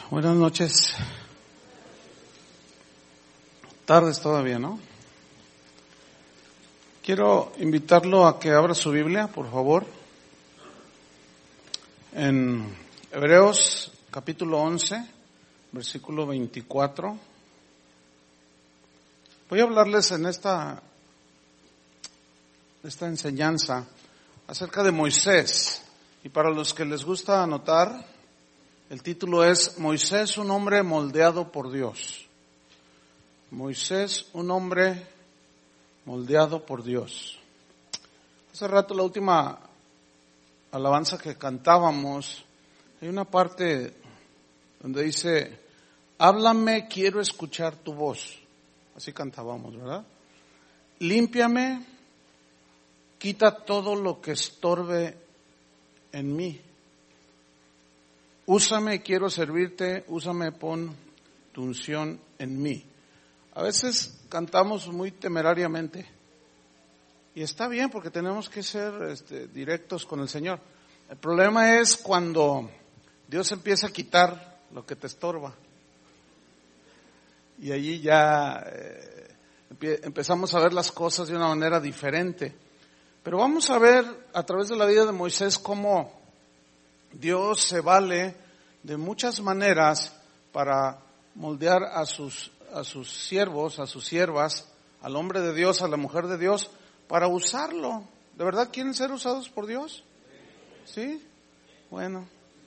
Buenas noches. Tardes todavía, ¿no? Quiero invitarlo a que abra su Biblia, por favor. En Hebreos capítulo 11, versículo 24. Voy a hablarles en esta enseñanza acerca de Moisés. Y para los que les gusta anotar, el título es Moisés, un hombre moldeado por Dios. Moisés, un hombre moldeado por Dios. Hace rato, la última alabanza que cantábamos, hay una parte donde dice, háblame, quiero escuchar tu voz. Así cantábamos, ¿verdad? Límpiame, quita todo lo que estorbe en mí. Úsame, quiero servirte, úsame, pon tu unción en mí. A veces cantamos muy temerariamente. Y está bien porque tenemos que ser directos con el Señor. El problema es cuando Dios empieza a quitar lo que te estorba. Y allí ya empezamos a ver las cosas de una manera diferente. Pero vamos a ver a través de la vida de Moisés cómo Dios se vale de muchas maneras para moldear a sus siervos, a sus siervas, al hombre de Dios, a la mujer de Dios, para usarlo. ¿De verdad quieren ser usados por Dios? ¿Sí? Bueno.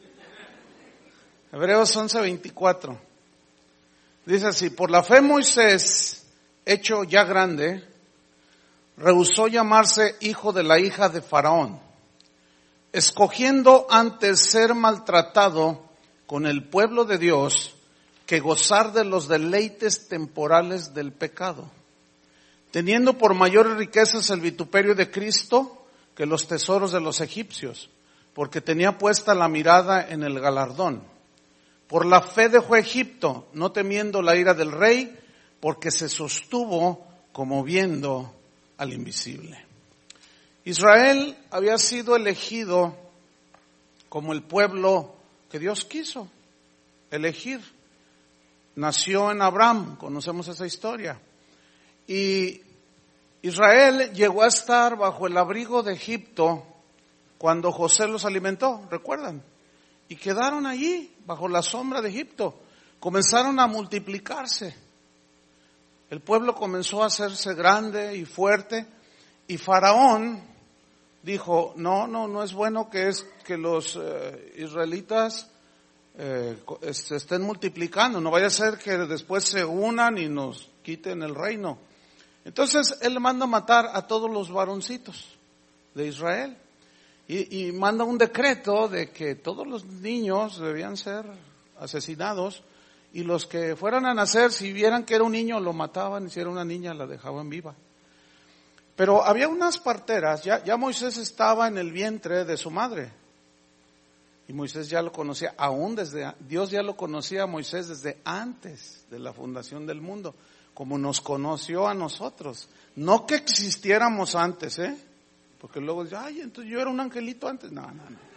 Hebreos 11:24. Dice así, por la fe Moisés, hecho ya grande, rehusó llamarse hijo de la hija de Faraón, escogiendo antes ser maltratado con el pueblo de Dios que gozar de los deleites temporales del pecado, teniendo por mayores riquezas el vituperio de Cristo que los tesoros de los egipcios, porque tenía puesta la mirada en el galardón. Por la fe dejó Egipto, no temiendo la ira del rey, porque se sostuvo como viendo al invisible. Israel había sido elegido como el pueblo que Dios quiso elegir. Nació en Abraham, conocemos esa historia. Y Israel llegó a estar bajo el abrigo de Egipto cuando José los alimentó, ¿recuerdan? Y quedaron allí, bajo la sombra de Egipto. Comenzaron a multiplicarse. El pueblo comenzó a hacerse grande y fuerte. Y Faraón dijo, no es bueno que los israelitas se estén multiplicando. No vaya a ser que después se unan y nos quiten el reino. Entonces él manda matar a todos los varoncitos de Israel. Y manda un decreto de que todos los niños debían ser asesinados. Y los que fueran a nacer, si vieran que era un niño, lo mataban. Y si era una niña, la dejaban viva. Pero había unas parteras, ya Moisés estaba en el vientre de su madre. Y Moisés ya lo conocía, Dios ya lo conocía a Moisés desde antes de la fundación del mundo, como nos conoció a nosotros. No que existiéramos antes, porque luego dice, entonces yo era un angelito antes. No.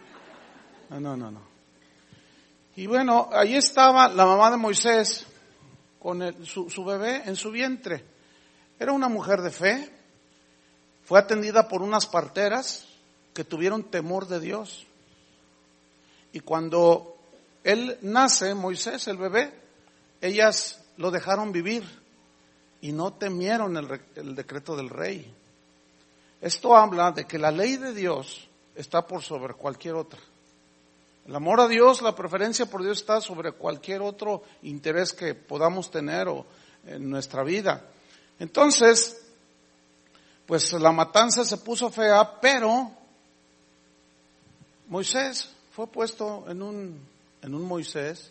Y bueno, ahí estaba la mamá de Moisés con su bebé en su vientre. Era una mujer de fe. Fue atendida por unas parteras que tuvieron temor de Dios. Y cuando él nace, Moisés, el bebé, ellas lo dejaron vivir y no temieron el decreto del rey. Esto habla de que la ley de Dios está por sobre cualquier otra. El amor a Dios, la preferencia por Dios está sobre cualquier otro interés que podamos tener en nuestra vida. Entonces, pues la matanza se puso fea, pero Moisés fue puesto en un Moisés.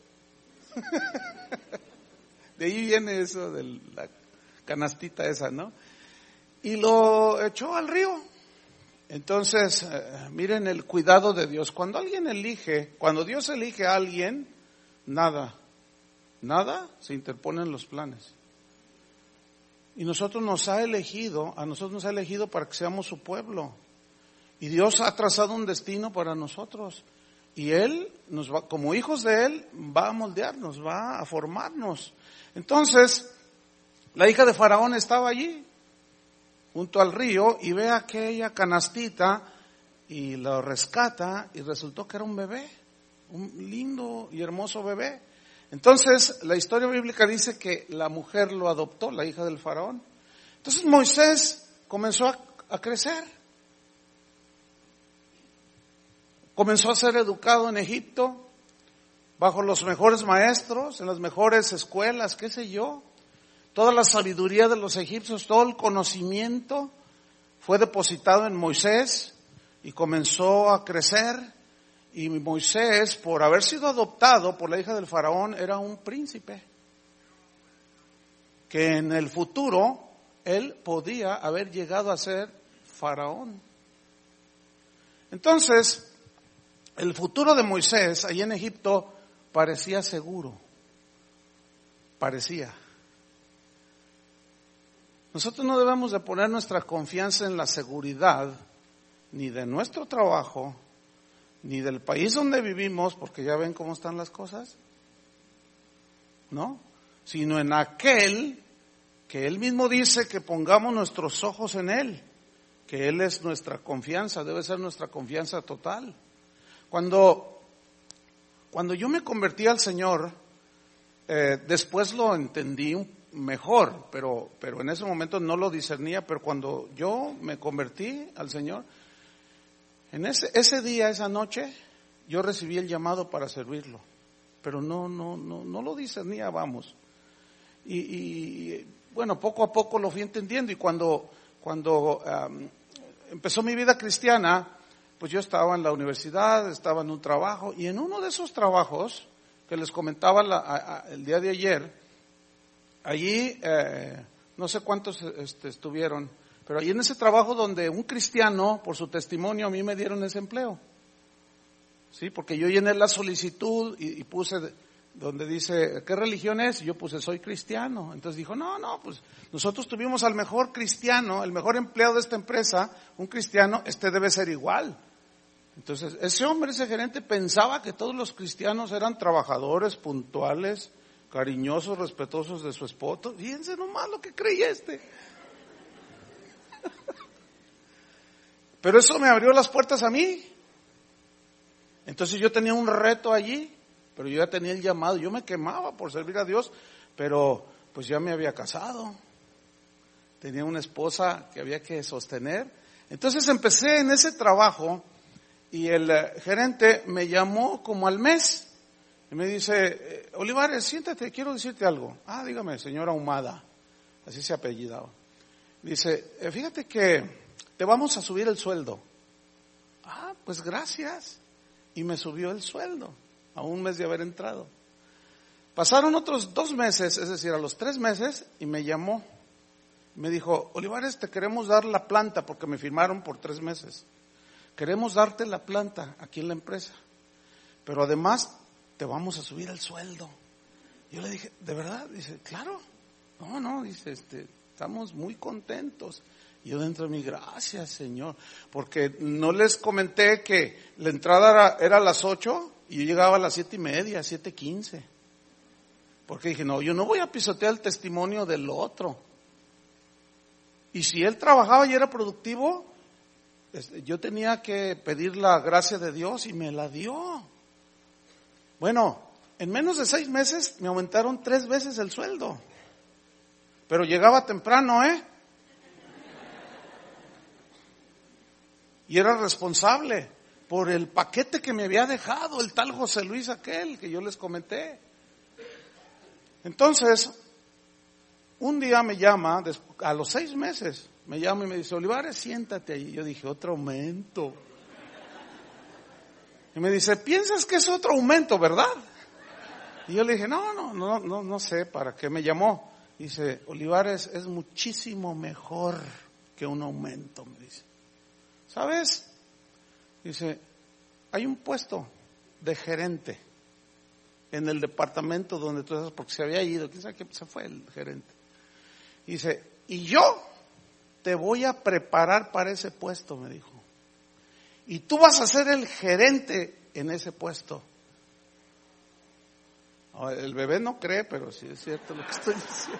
De ahí viene eso de la canastita esa, ¿no? Y lo echó al río. Entonces, miren el cuidado de Dios. Cuando Dios elige a alguien, nada se interpone en los planes. Y a nosotros nos ha elegido para que seamos su pueblo. Y Dios ha trazado un destino para nosotros. Y Él nos va, como hijos de Él, va a moldearnos, va a formarnos. Entonces, la hija de Faraón estaba allí, junto al río, y ve aquella canastita y lo rescata, y resultó que era un bebé, un lindo y hermoso bebé. Entonces, la historia bíblica dice que la mujer lo adoptó, la hija del Faraón. Entonces Moisés comenzó a crecer. Comenzó a ser educado en Egipto, bajo los mejores maestros, en las mejores escuelas, qué sé yo. Toda la sabiduría de los egipcios, todo el conocimiento fue depositado en Moisés y comenzó a crecer. Y Moisés, por haber sido adoptado por la hija del Faraón, era un príncipe. Que en el futuro él podía haber llegado a ser Faraón. Entonces, el futuro de Moisés allí en Egipto parecía seguro. Parecía. Nosotros no debemos de poner nuestra confianza en la seguridad ni de nuestro trabajo, ni del país donde vivimos, porque ya ven cómo están las cosas, ¿no? Sino en aquel que Él mismo dice que pongamos nuestros ojos en Él, que Él es nuestra confianza, debe ser nuestra confianza total. Cuando yo me convertí al Señor, después lo entendí mejor, pero en ese momento no lo discernía, pero cuando yo me convertí al Señor, en ese día, esa noche, yo recibí el llamado para servirlo, pero no lo discernía, vamos. Y bueno, poco a poco lo fui entendiendo, y cuando empezó mi vida cristiana, pues yo estaba en la universidad, estaba en un trabajo, y en uno de esos trabajos que les comentaba el día de ayer, allí, no sé cuántos estuvieron, pero allí en ese trabajo donde un cristiano, por su testimonio, a mí me dieron ese empleo. Sí, porque yo llené la solicitud y puse donde dice, ¿qué religión es? Y yo puse, soy cristiano. Entonces dijo, no, pues nosotros tuvimos al mejor cristiano, el mejor empleado de esta empresa, un cristiano, debe ser igual. Entonces, ese gerente pensaba que todos los cristianos eran trabajadores, puntuales, cariñosos, respetuosos de su esposo. Fíjense nomás lo que creía Pero eso me abrió las puertas a mí. Entonces yo tenía un reto allí, pero yo ya tenía el llamado. Yo me quemaba por servir a Dios, pero pues ya me había casado. Tenía una esposa que había que sostener. Entonces empecé en ese trabajo y el gerente me llamó como al mes. Y me dice, Olivares, siéntate, quiero decirte algo. Dígame, señora Ahumada, así se apellidaba. Dice, fíjate que te vamos a subir el sueldo. Pues gracias. Y me subió el sueldo, a un mes de haber entrado. Pasaron otros 2 meses, es decir, a los 3 meses, y me llamó. Me dijo, Olivares, te queremos dar la planta, porque me firmaron por 3 meses. Queremos darte la planta aquí en la empresa, pero además te vamos a subir el sueldo. Yo le dije, ¿de verdad? Dice, claro. No, dice, estamos muy contentos. Y yo dentro de mí, gracias Señor, porque no les comenté que la entrada era a las 8 y yo llegaba a las 7:30, 7:15. Porque dije, no, yo no voy a pisotear el testimonio del otro. Y si él trabajaba y era productivo, yo tenía que pedir la gracia de Dios y me la dio. Bueno, en menos de 6 meses me aumentaron 3 veces el sueldo. Pero llegaba temprano, Y era responsable por el paquete que me había dejado el tal José Luis aquel que yo les comenté. Entonces, un día me llama, a los 6 meses, me llama y me dice, Olivares, siéntate ahí. Yo dije, otro aumento. Y me dice, ¿piensas que es otro aumento, verdad? Y yo le dije, no sé para qué me llamó. Dice, Olivares, es muchísimo mejor que un aumento, me dice. ¿Sabes? Dice, hay un puesto de gerente en el departamento donde tú estás, porque se había ido, quién sabe qué se fue el gerente. Dice, y yo te voy a preparar para ese puesto, me dijo. Y tú vas a ser el gerente en ese puesto. El bebé no cree, pero sí es cierto lo que estoy diciendo.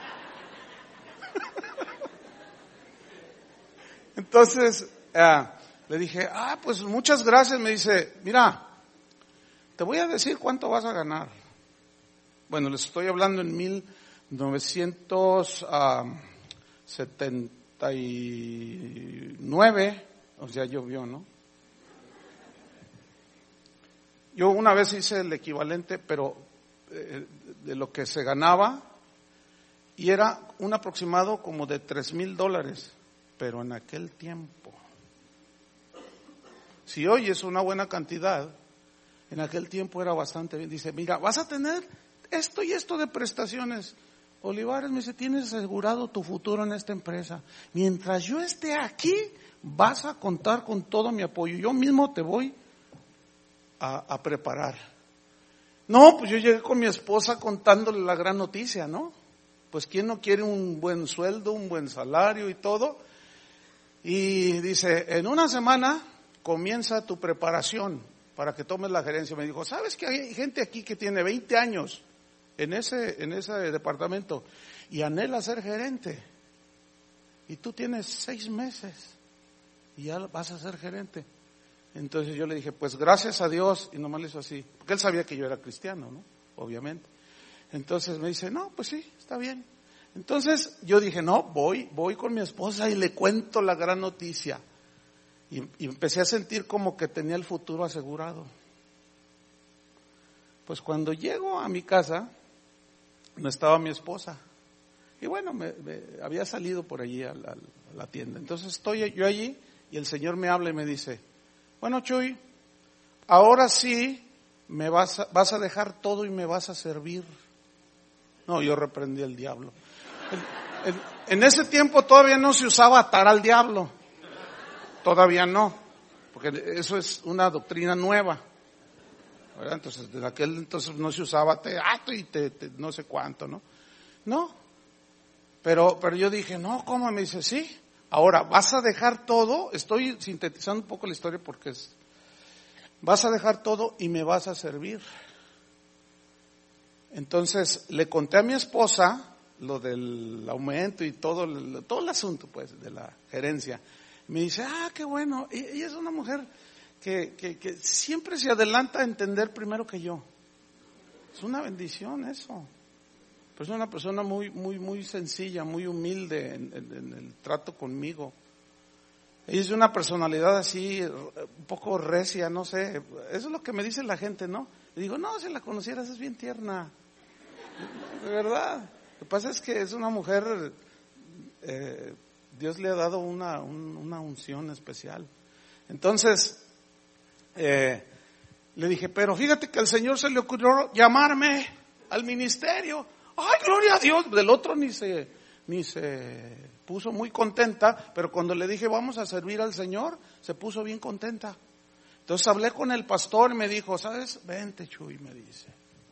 Entonces, le dije, pues muchas gracias. Me dice, mira, te voy a decir cuánto vas a ganar. Bueno, les estoy hablando en 1979, o sea, llovió, ¿no? Yo una vez hice el equivalente, pero de lo que se ganaba, y era un aproximado como de $3,000, pero en aquel tiempo. Si hoy es una buena cantidad, en aquel tiempo era bastante bien. Dice, mira, vas a tener esto y esto de prestaciones. Olivares me dice, tienes asegurado tu futuro en esta empresa. Mientras yo esté aquí, vas a contar con todo mi apoyo. Yo mismo te voy a preparar. No, pues yo llegué con mi esposa contándole la gran noticia, ¿no? Pues quién no quiere un buen sueldo, un buen salario y todo. Y dice, en una semana comienza tu preparación para que tomes la gerencia. Me dijo, ¿sabes que hay gente aquí que tiene 20 años en ese departamento y anhela ser gerente? Y tú tienes 6 meses y ya vas a ser gerente. Entonces yo le dije, pues gracias a Dios, y nomás le hizo así, porque él sabía que yo era cristiano, ¿no? Obviamente. Entonces me dice, no, pues sí, está bien. Entonces yo dije, no, voy con mi esposa y le cuento la gran noticia. Y empecé a sentir como que tenía el futuro asegurado. Pues cuando llego a mi casa, no estaba mi esposa. Y bueno, me había salido por allí a la tienda. Entonces estoy yo allí y el Señor me habla y me dice, bueno, Chuy, ahora sí me vas a dejar todo y me vas a servir. No, yo reprendí al diablo. En ese tiempo todavía no se usaba atar al diablo. Todavía no, porque eso es una doctrina nueva, ¿verdad? Entonces, desde aquel entonces no se usaba te ato y te no sé cuánto, ¿no? No, pero yo dije, no, ¿cómo? Me dice, sí. Ahora, vas a dejar todo, estoy sintetizando un poco la historia porque vas a dejar todo y me vas a servir. Entonces, le conté a mi esposa lo del aumento y todo el asunto, pues, de la gerencia. Me dice, qué bueno, ella es una mujer que siempre se adelanta a entender primero que yo. Es una bendición eso. Pues es una persona muy, muy, muy sencilla, muy humilde en el trato conmigo. Ella es de una personalidad así, un poco recia, no sé. Eso es lo que me dice la gente, ¿no? Le digo, no, si la conocieras es bien tierna. De verdad. Lo que pasa es que es una mujer, Dios le ha dado una unción especial. Entonces, le dije, pero fíjate que al Señor se le ocurrió llamarme al ministerio. ¡Ay, gloria a Dios! Del otro ni se puso muy contenta, pero cuando le dije, vamos a servir al Señor, se puso bien contenta. Entonces hablé con el pastor y me dijo, ¿sabes? Vente, Chuy, me dice.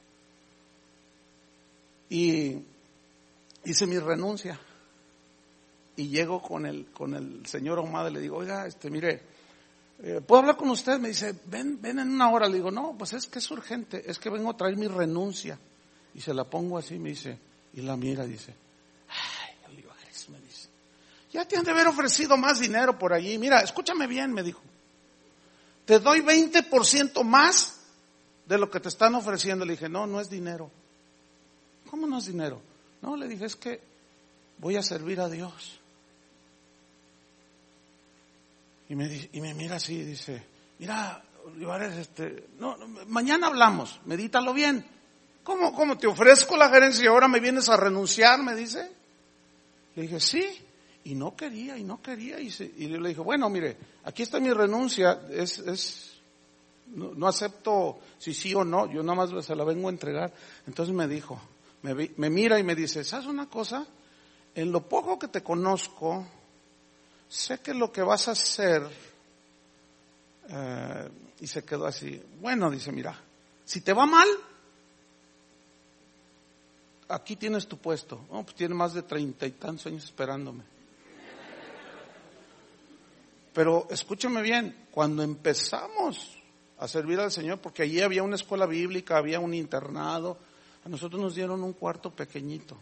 Y hice mi renuncia. Y llego con el señor Ahumada y le digo, oiga, mire, ¿puedo hablar con usted? Me dice, ven en una hora. Le digo, no, pues es que es urgente, es que vengo a traer mi renuncia. Y se la pongo así, me dice, y la mira, dice, ay, Olivares, me dice, ya te han de haber ofrecido más dinero por allí. Mira, escúchame bien, me dijo, te doy 20% más de lo que te están ofreciendo. Le dije, no es dinero. ¿Cómo no es dinero? No, le dije, es que voy a servir a Dios. Y me mira así y dice, mira, Olivares, no, mañana hablamos, medítalo bien. ¿Cómo te ofrezco la gerencia y ahora me vienes a renunciar? Me dice. Le dije, sí, y no quería. Y yo le dije, bueno, mire, aquí está mi renuncia, no acepto si sí o no, yo nada más se la vengo a entregar. Entonces me dijo, me mira y me dice, ¿sabes una cosa? En lo poco que te conozco, sé que lo que vas a hacer, y se quedó así. Bueno, dice, mira, si te va mal, aquí tienes tu puesto. Oh, pues tiene más de 30 y tantos años esperándome. Pero escúchame bien, cuando empezamos a servir al Señor, porque allí había una escuela bíblica, había un internado. A nosotros nos dieron un cuarto pequeñito.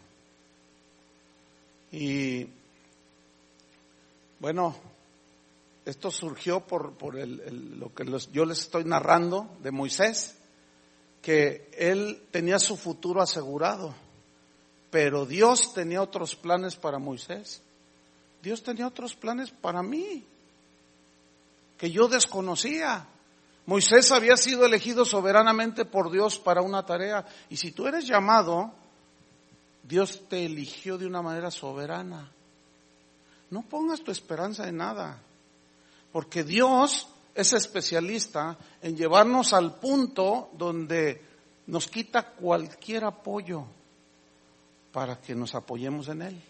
Y bueno, esto surgió por lo que yo les estoy narrando de Moisés, que él tenía su futuro asegurado, pero Dios tenía otros planes para Moisés. Dios tenía otros planes para mí, que yo desconocía. Moisés había sido elegido soberanamente por Dios para una tarea, y si tú eres llamado, Dios te eligió de una manera soberana. No pongas tu esperanza en nada, porque Dios es especialista en llevarnos al punto donde nos quita cualquier apoyo para que nos apoyemos en Él.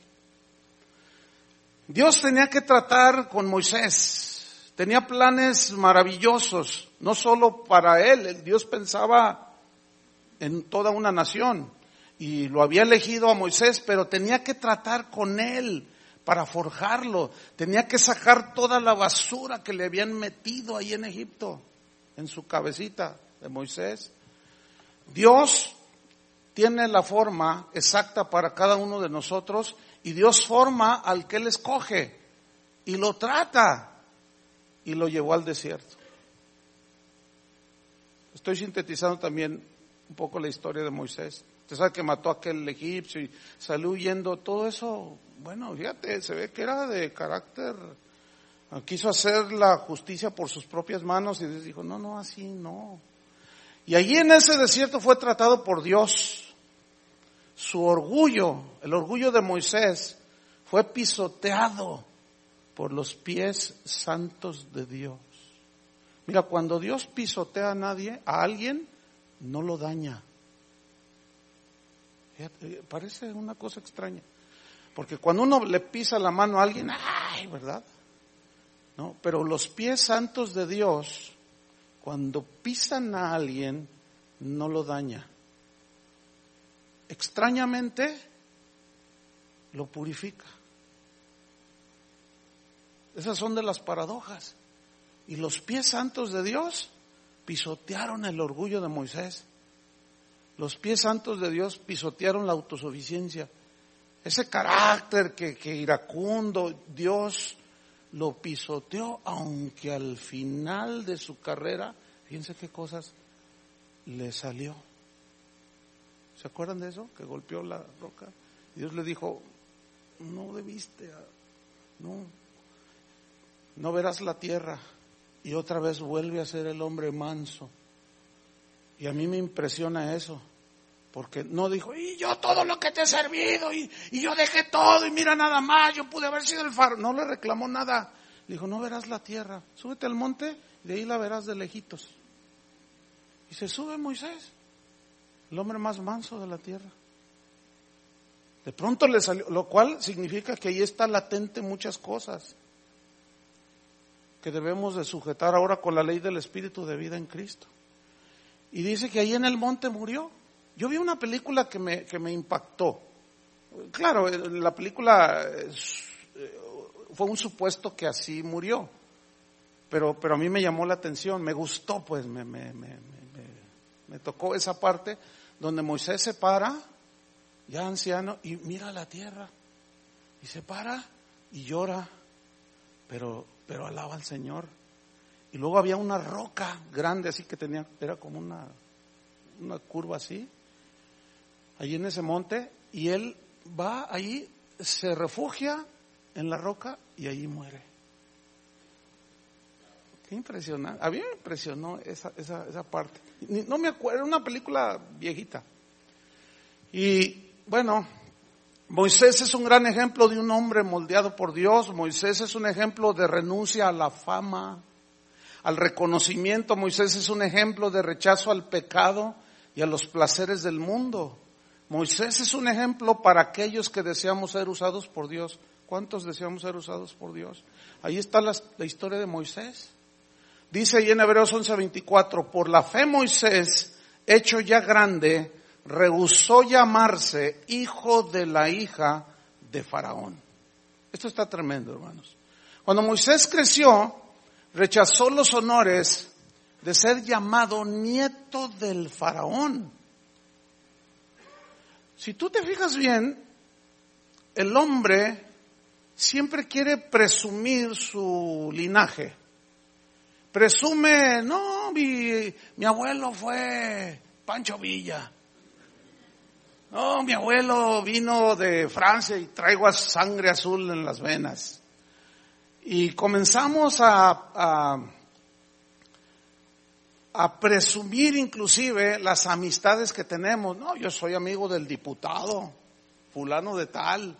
Dios tenía que tratar con Moisés, tenía planes maravillosos, no solo para él. Dios pensaba en toda una nación y lo había elegido a Moisés, pero tenía que tratar con él para forjarlo, tenía que sacar toda la basura que le habían metido ahí en Egipto, en su cabecita de Moisés. Dios tiene la forma exacta para cada uno de nosotros, y Dios forma al que Él escoge y lo trata, y lo llevó al desierto. Estoy sintetizando también un poco la historia de Moisés. Usted sabe que mató a aquel egipcio y salió huyendo. Todo eso, bueno, fíjate, se ve que era de carácter, quiso hacer la justicia por sus propias manos y Dios dijo, no, así no. Y allí en ese desierto fue tratado por Dios. Su orgullo, el orgullo de Moisés, fue pisoteado por los pies santos de Dios. Mira, cuando Dios pisotea a alguien, no lo daña. Fíjate, parece una cosa extraña, porque cuando uno le pisa la mano a alguien, ¡ay!, ¿verdad? No, pero los pies santos de Dios, cuando pisan a alguien, no lo daña. Extrañamente, lo purifica. Esas son de las paradojas. Y los pies santos de Dios pisotearon el orgullo de Moisés. Los pies santos de Dios pisotearon la autosuficiencia. Ese carácter que iracundo, Dios lo pisoteó, aunque al final de su carrera, fíjense qué cosas le salió. ¿Se acuerdan de eso? Que golpeó la roca. Dios le dijo, no debiste, no verás la tierra. Y otra vez vuelve a ser el hombre manso. Y a mí me impresiona eso, porque no dijo, y yo todo lo que te he servido, y yo dejé todo, y mira nada más, yo pude haber sido el faro. No le reclamó nada. Le dijo, no verás la tierra, súbete al monte, y de ahí la verás de lejitos. Y se sube Moisés, el hombre más manso de la tierra. De pronto le salió, lo cual significa que ahí está latente muchas cosas que debemos de sujetar ahora con la ley del Espíritu de vida en Cristo. Y dice que ahí en el monte murió. Yo vi una película que me impactó. Claro, la película fue un supuesto que así murió, pero a mí me llamó la atención, me gustó, pues me tocó esa parte donde Moisés se para, ya anciano, y mira la tierra, y se para y llora, pero alaba al Señor. Y luego había una roca grande así que era como una curva así, allí en ese monte, y él va allí, se refugia en la roca y allí muere. Qué impresionante. A mí me impresionó esa parte. No me acuerdo, era una película viejita. Y bueno, Moisés es un gran ejemplo de un hombre moldeado por Dios. Moisés es un ejemplo de renuncia a la fama, al reconocimiento. Moisés es un ejemplo de rechazo al pecado y a los placeres del mundo. Moisés es un ejemplo para aquellos que deseamos ser usados por Dios. ¿Cuántos deseamos ser usados por Dios? Ahí está la historia de Moisés. Dice ahí en Hebreos 11:24, por la fe Moisés, hecho ya grande, rehusó llamarse hijo de la hija de Faraón. Esto está tremendo, hermanos. Cuando Moisés creció, rechazó los honores, de ser llamado nieto del faraón. Si tú te fijas bien, el hombre siempre quiere presumir su linaje. Presume, no, mi abuelo fue Pancho Villa. No, mi abuelo vino de Francia y traigo sangre azul en las venas. Y comenzamos a presumir inclusive las amistades que tenemos. No, yo soy amigo del diputado, fulano de tal.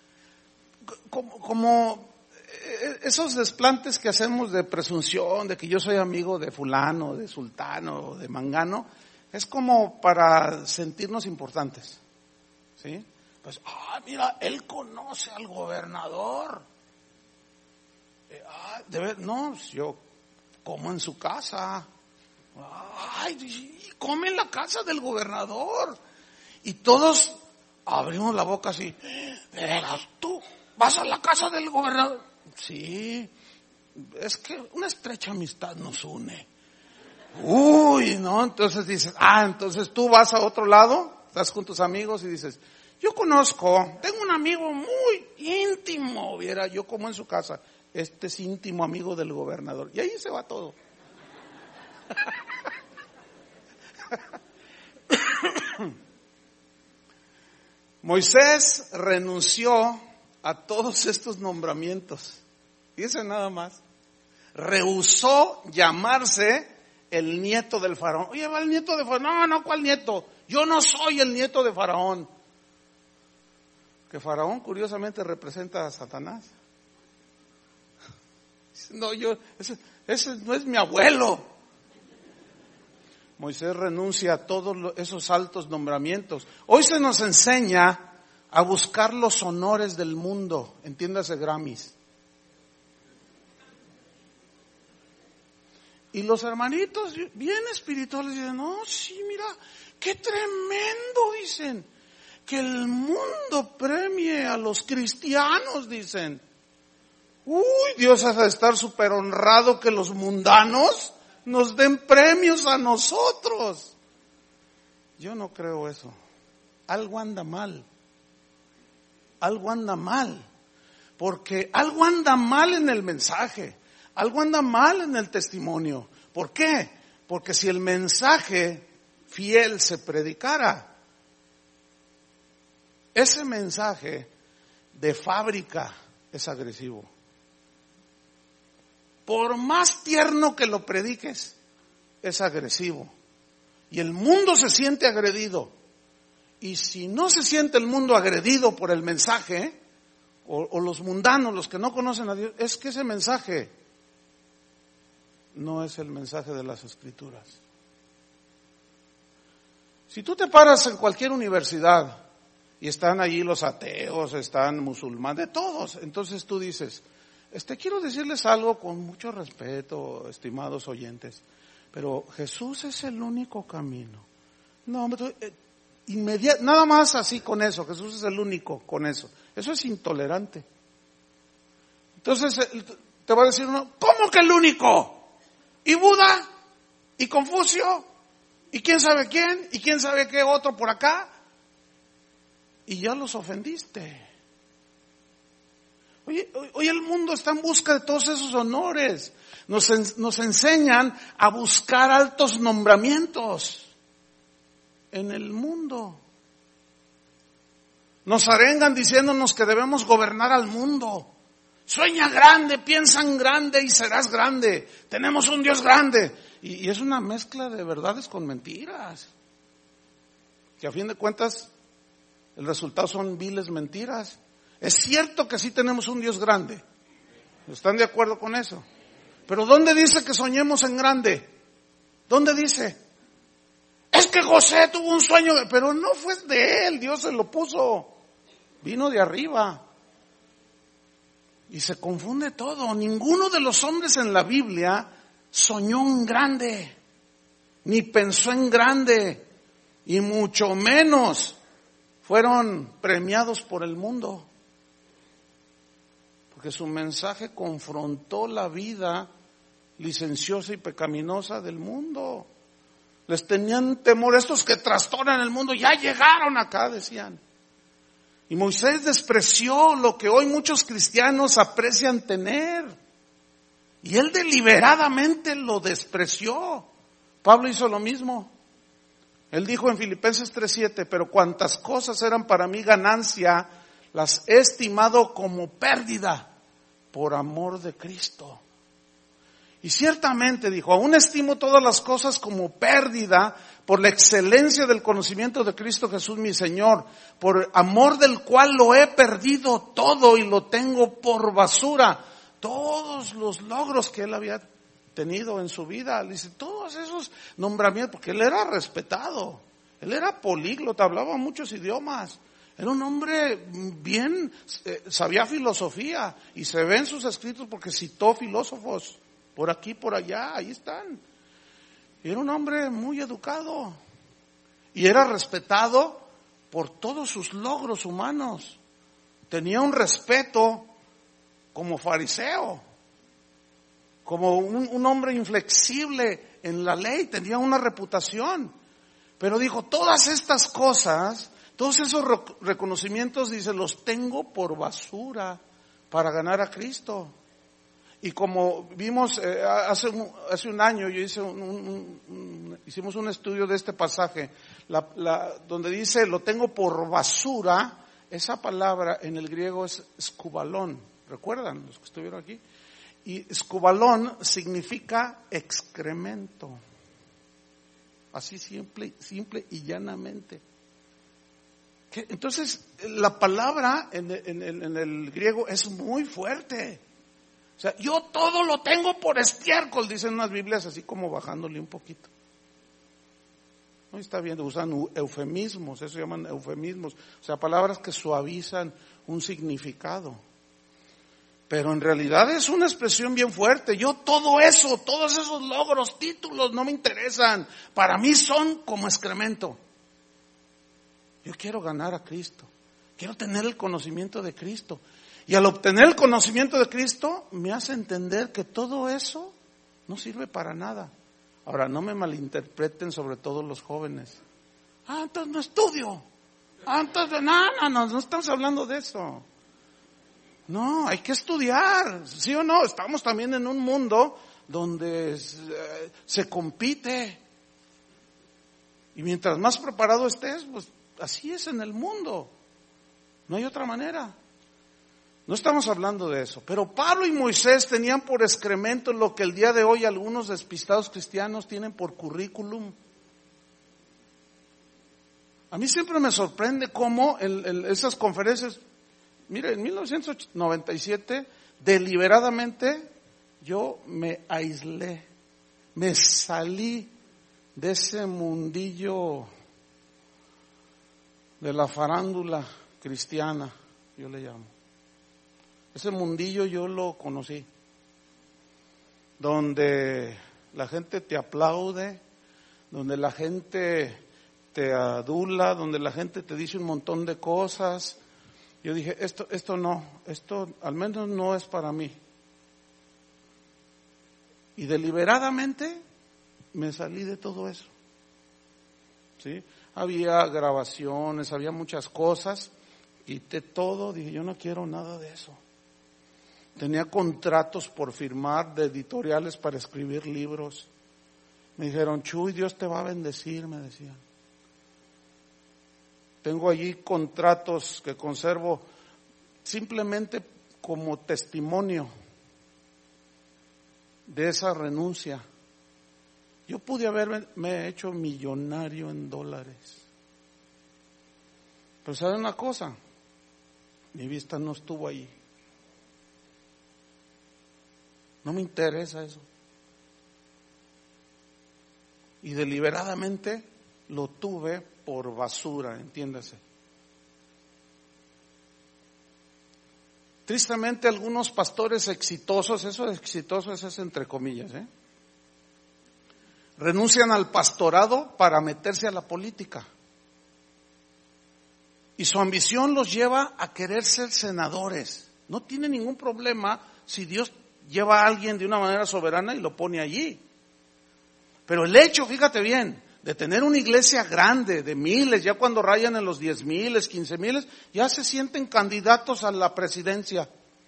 Como esos desplantes que hacemos de presunción, de que yo soy amigo de fulano, de sultano, de mangano, es como para sentirnos importantes. ¿Sí? Pues, mira, él conoce al gobernador. No, yo como en su casa. Come en la casa del gobernador. Y todos abrimos la boca así. ¿De veras tú vas a la casa del gobernador? Sí, es que una estrecha amistad nos une. No, entonces dices, entonces tú vas a otro lado, estás con tus amigos y dices, yo conozco, tengo un amigo muy íntimo, viera, yo como en su casa, este es íntimo amigo del gobernador, y ahí se va todo. Moisés renunció a todos estos nombramientos. Dice nada más. Rehusó llamarse el nieto del faraón. Oye, va el nieto de faraón. No, ¿cuál nieto? Yo no soy el nieto de faraón. Que faraón curiosamente representa a Satanás. No, ese no es mi abuelo. Moisés renuncia a todos esos altos nombramientos. Hoy se nos enseña a buscar los honores del mundo, entiéndase Grammys. Y los hermanitos bien espirituales dicen, no, sí, mira, qué tremendo, dicen, que el mundo premie a los cristianos, dicen. Dios ha de estar súper honrado que los mundanos nos den premios a nosotros. Yo no creo eso. Algo anda mal. Algo anda mal. Porque algo anda mal en el mensaje. Algo anda mal en el testimonio. ¿Por qué? Porque si el mensaje fiel se predicara, ese mensaje de fábrica es agresivo. Por más tierno que lo prediques, es agresivo. Y el mundo se siente agredido. Y si no se siente el mundo agredido por el mensaje, o los mundanos, los que no conocen a Dios, es que ese mensaje no es el mensaje de las Escrituras. Si tú te paras en cualquier universidad y están allí los ateos, están musulmanes, de todos, entonces tú dices, quiero decirles algo con mucho respeto, estimados oyentes, pero Jesús es el único camino. No, nada más así con eso, Jesús es el único con eso. Eso es intolerante. Entonces te va a decir uno, ¿cómo que el único? ¿Y Buda? ¿Y Confucio? ¿Y quién sabe quién? ¿Y quién sabe qué otro por acá? Y ya los ofendiste. Hoy el mundo está en busca de todos esos honores. Nos enseñan a buscar altos nombramientos en el mundo. Nos arengan diciéndonos que debemos gobernar al mundo. Sueña grande, piensa en grande y serás grande. Tenemos un Dios grande. Y es una mezcla de verdades con mentiras. Que a fin de cuentas el resultado son viles mentiras. Es cierto que sí tenemos un Dios grande. ¿Están de acuerdo con eso? Pero ¿dónde dice que soñemos en grande? ¿Dónde dice? Es que José tuvo un sueño, pero no fue de él, Dios se lo puso. Vino de arriba. Y se confunde todo. Ninguno de los hombres en la Biblia soñó en grande, ni pensó en grande, y mucho menos fueron premiados por el mundo. Porque su mensaje confrontó la vida licenciosa y pecaminosa del mundo. Les tenían temor, estos que trastornan el mundo, ya llegaron acá, decían. Y Moisés despreció lo que hoy muchos cristianos aprecian tener. Y él deliberadamente lo despreció. Pablo hizo lo mismo. Él dijo en Filipenses 3:7, pero cuantas cosas eran para mí ganancia, las he estimado como pérdida por amor de Cristo. Y ciertamente dijo, aún estimo todas las cosas como pérdida por la excelencia del conocimiento de Cristo Jesús mi Señor, por amor del cual lo he perdido todo y lo tengo por basura. Todos los logros que él había tenido en su vida, dice, todos esos nombramientos, porque él era respetado, él era políglota, hablaba muchos idiomas, era un hombre bien, sabía filosofía, y se ve en sus escritos porque citó filósofos, por aquí, por allá, ahí están. Y era un hombre muy educado, y era respetado por todos sus logros humanos, tenía un respeto como fariseo, como un hombre inflexible en la ley, tenía una reputación. Pero dijo, todas estas cosas, todos esos reconocimientos, dice, los tengo por basura para ganar a Cristo. Y como vimos hace un año, yo hice hicimos un estudio de este pasaje, donde dice, lo tengo por basura, esa palabra en el griego es escubalón. ¿Recuerdan los que estuvieron aquí? Y escubalón significa excremento. Así simple y llanamente. Entonces, la palabra en el griego es muy fuerte. O sea, yo todo lo tengo por estiércol, dicen unas Biblias así como bajándole un poquito. No está bien, usan eufemismos, eso llaman eufemismos. O sea, palabras que suavizan un significado. Pero en realidad es una expresión bien fuerte. Yo todo eso, todos esos logros, títulos, no me interesan. Para mí son como excremento. Yo quiero ganar a Cristo. Quiero tener el conocimiento de Cristo. Y al obtener el conocimiento de Cristo, me hace entender que todo eso no sirve para nada. Ahora, no me malinterpreten, sobre todo los jóvenes. Entonces no estudio. Entonces, no estamos hablando de eso. No, hay que estudiar, ¿sí o no? Estamos también en un mundo donde se compite. Y mientras más preparado estés, pues así es en el mundo. No hay otra manera. No estamos hablando de eso. Pero Pablo y Moisés tenían por excremento lo que el día de hoy algunos despistados cristianos tienen por currículum. A mí siempre me sorprende cómo en esas conferencias... Mire, en 1997, deliberadamente, yo me aislé, me salí de ese mundillo de la farándula cristiana, yo le llamo. Ese mundillo yo lo conocí, donde la gente te aplaude, donde la gente te adula, donde la gente te dice un montón de cosas. Yo dije, esto no, esto al menos no es para mí. Y deliberadamente me salí de todo eso. ¿Sí? Había grabaciones, había muchas cosas, quité todo, dije, yo no quiero nada de eso. Tenía contratos por firmar de editoriales para escribir libros. Me dijeron, Chuy, Dios te va a bendecir, me decían. Tengo allí contratos que conservo simplemente como testimonio de esa renuncia. Yo pude haberme hecho millonario en dólares. Pero ¿saben una cosa? Mi vista no estuvo ahí. No me interesa eso. Y deliberadamente lo tuve por basura, entiéndase. Tristemente algunos pastores exitosos, eso de exitosos es entre comillas, renuncian al pastorado para meterse a la política. Y su ambición los lleva a querer ser senadores. No tiene ningún problema si Dios lleva a alguien de una manera soberana y lo pone allí. Pero el hecho, fíjate bien, de tener una iglesia grande, de miles, ya cuando rayan en los 10,000, 15,000, ya se sienten candidatos a la presidencia.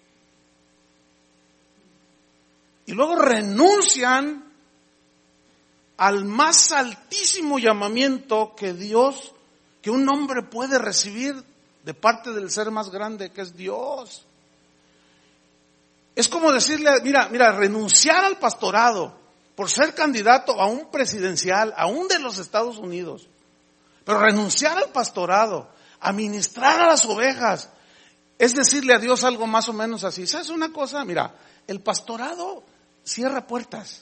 Y luego renuncian al más altísimo llamamiento que Dios, que un hombre puede recibir de parte del ser más grande, que es Dios. Es como decirle, mira, renunciar al pastorado por ser candidato a un presidencial, aún de los Estados Unidos, pero renunciar al pastorado, a ministrar a las ovejas, es decirle a Dios algo más o menos así. ¿Sabes una cosa? Mira, el pastorado cierra puertas.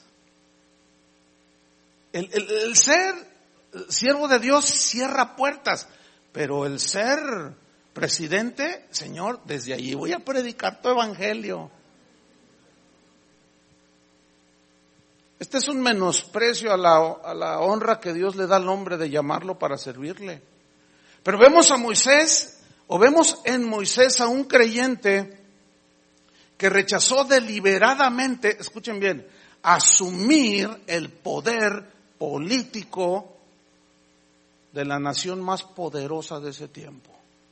El ser siervo de Dios cierra puertas, pero el ser presidente, Señor, desde allí voy a predicar tu evangelio. Este es un menosprecio a la honra que Dios le da al hombre de llamarlo para servirle. Pero vemos a Moisés, o vemos en Moisés a un creyente que rechazó deliberadamente, escuchen bien, asumir el poder político de la nación más poderosa de ese tiempo.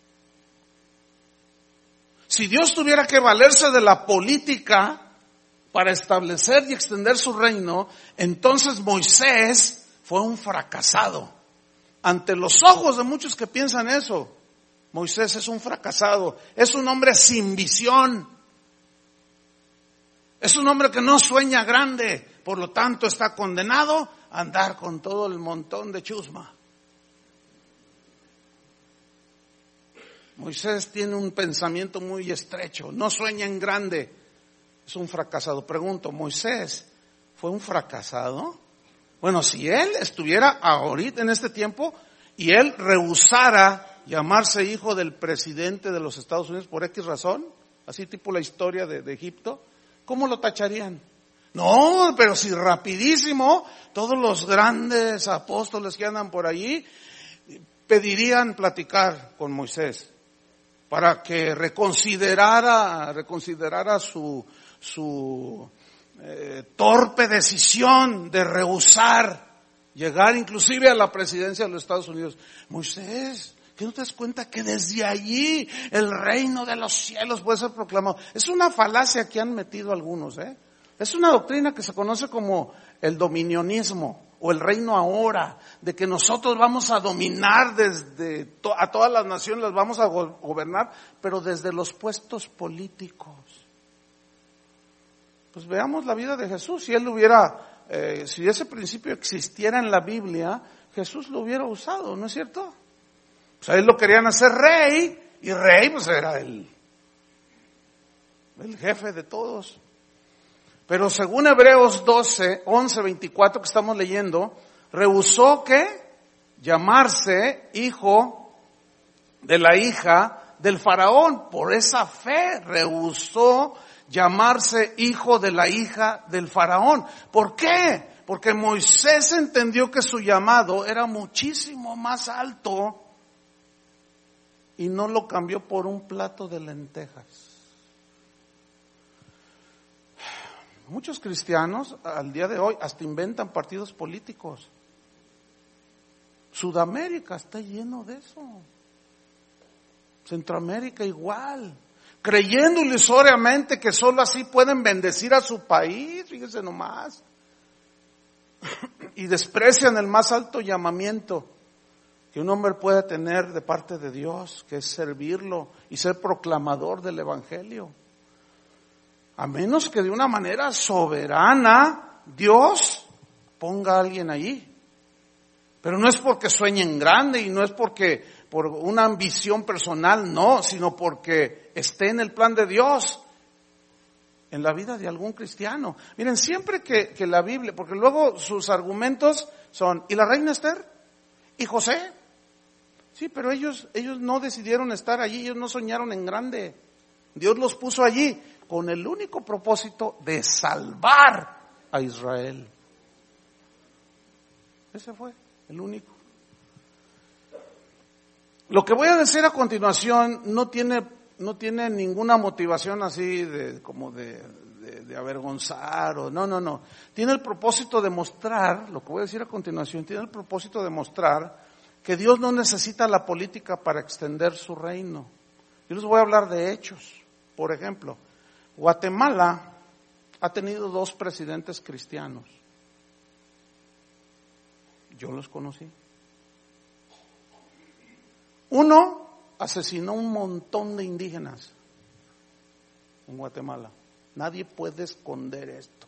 Si Dios tuviera que valerse de la política para establecer y extender su reino, entonces Moisés fue un fracasado. Ante los ojos de muchos que piensan eso, Moisés es un fracasado, es un hombre sin visión, es un hombre que no sueña grande, por lo tanto está condenado a andar con todo el montón de chusma. Moisés tiene un pensamiento muy estrecho, no sueña en grande. Es un fracasado. Pregunto, ¿Moisés fue un fracasado? Bueno, si él estuviera ahorita en este tiempo y él rehusara llamarse hijo del presidente de los Estados Unidos por X razón, así tipo la historia de Egipto, ¿cómo lo tacharían? No, pero si rapidísimo, todos los grandes apóstoles que andan por allí pedirían platicar con Moisés para que reconsiderara su torpe decisión de rehusar llegar inclusive a la presidencia de los Estados Unidos. Moisés, ¿qué no te das cuenta que desde allí el reino de los cielos puede ser proclamado? Es una falacia que han metido algunos, Es una doctrina que se conoce como el dominionismo o el reino ahora, de que nosotros vamos a dominar a todas las naciones, las vamos a gobernar, pero desde los puestos políticos. Pues veamos la vida de Jesús. Si él si ese principio existiera en la Biblia, Jesús lo hubiera usado, ¿no es cierto? Pues a él lo querían hacer rey, y rey pues era el jefe de todos. Pero según Hebreos 11, 24 que estamos leyendo, rehusó ¿qué? Llamarse hijo de la hija del faraón. Por esa fe rehusó llamarse hijo de la hija del faraón. ¿Por qué? Porque Moisés entendió que su llamado era muchísimo más alto y no lo cambió por un plato de lentejas. Muchos cristianos al día de hoy hasta inventan partidos políticos. Sudamérica está lleno de eso. Centroamérica igual. Creyendo ilusoriamente que solo así pueden bendecir a su país, fíjense nomás. Y desprecian el más alto llamamiento que un hombre puede tener de parte de Dios, que es servirlo y ser proclamador del evangelio. A menos que de una manera soberana Dios ponga a alguien allí. Pero no es porque sueñen grande y no es por una ambición personal, no, sino porque esté en el plan de Dios en la vida de algún cristiano. Miren, siempre que la Biblia, porque luego sus argumentos son, ¿y la reina Esther? ¿Y José? Sí, pero ellos no decidieron estar allí, ellos no soñaron en grande. Dios los puso allí con el único propósito de salvar a Israel. Ese fue el único. Lo que voy a decir a continuación no tiene ninguna motivación así de de avergonzar o no. Tiene el propósito de mostrar, lo que voy a decir a continuación, tiene el propósito de mostrar que Dios no necesita la política para extender su reino. Yo les voy a hablar de hechos. Por ejemplo, Guatemala ha tenido 2 presidentes cristianos. Yo los conocí. Uno asesinó un montón de indígenas en Guatemala. Nadie puede esconder esto.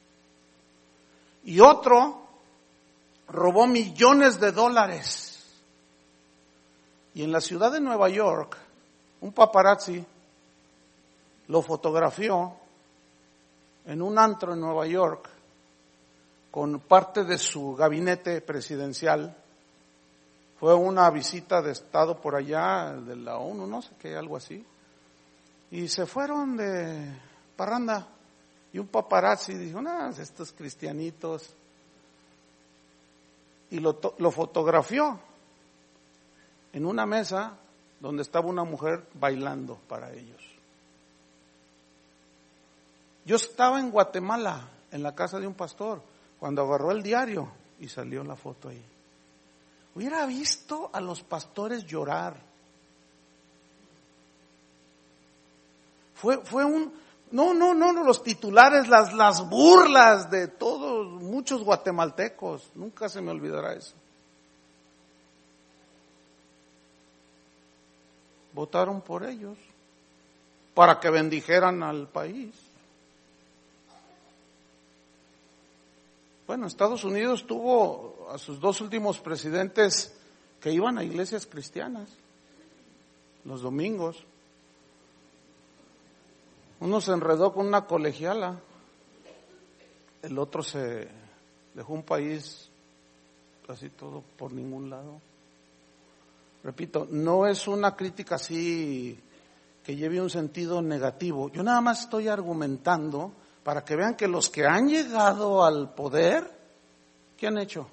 Y otro robó millones de dólares. Y en la ciudad de Nueva York, un paparazzi lo fotografió en un antro en Nueva York con parte de su gabinete presidencial. Fue una visita de Estado por allá, de la ONU, no sé qué, algo así. Y se fueron de parranda. Y un paparazzi dijo, estos cristianitos. Y lo fotografió en una mesa donde estaba una mujer bailando para ellos. Yo estaba en Guatemala, en la casa de un pastor, cuando agarró el diario y salió la foto ahí. Hubiera visto a los pastores llorar. Fue los titulares, las burlas de todos, muchos guatemaltecos. Nunca se me olvidará eso. Votaron por ellos para que bendijeran al país. Bueno, Estados Unidos tuvo a sus 2 últimos presidentes que iban a iglesias cristianas los domingos. Uno se enredó con una colegiala, el otro se dejó un país así todo por ningún lado. Repito, no es una crítica así que lleve un sentido negativo. Yo nada más estoy argumentando para que vean que los que han llegado al poder, ¿qué han hecho?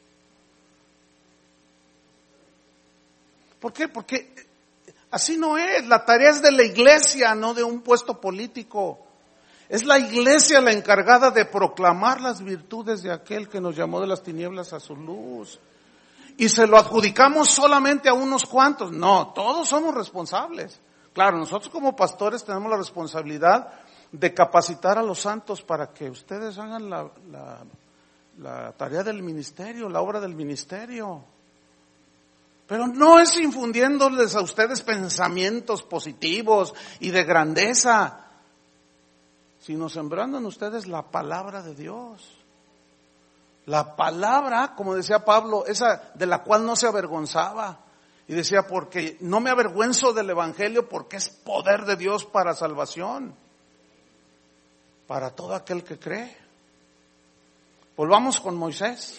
¿Por qué? Porque así no es. La tarea es de la iglesia, no de un puesto político. Es la iglesia la encargada de proclamar las virtudes de aquel que nos llamó de las tinieblas a su luz. Y se lo adjudicamos solamente a unos cuantos. No, todos somos responsables. Claro, nosotros como pastores tenemos la responsabilidad de capacitar a los santos para que ustedes hagan la tarea del ministerio, la obra del ministerio. Pero no es infundiéndoles a ustedes pensamientos positivos y de grandeza, sino sembrando en ustedes la palabra de Dios. La palabra, como decía Pablo, esa de la cual no se avergonzaba. Y decía, porque no me avergüenzo del evangelio, porque es poder de Dios para salvación, para todo aquel que cree. Volvamos con Moisés.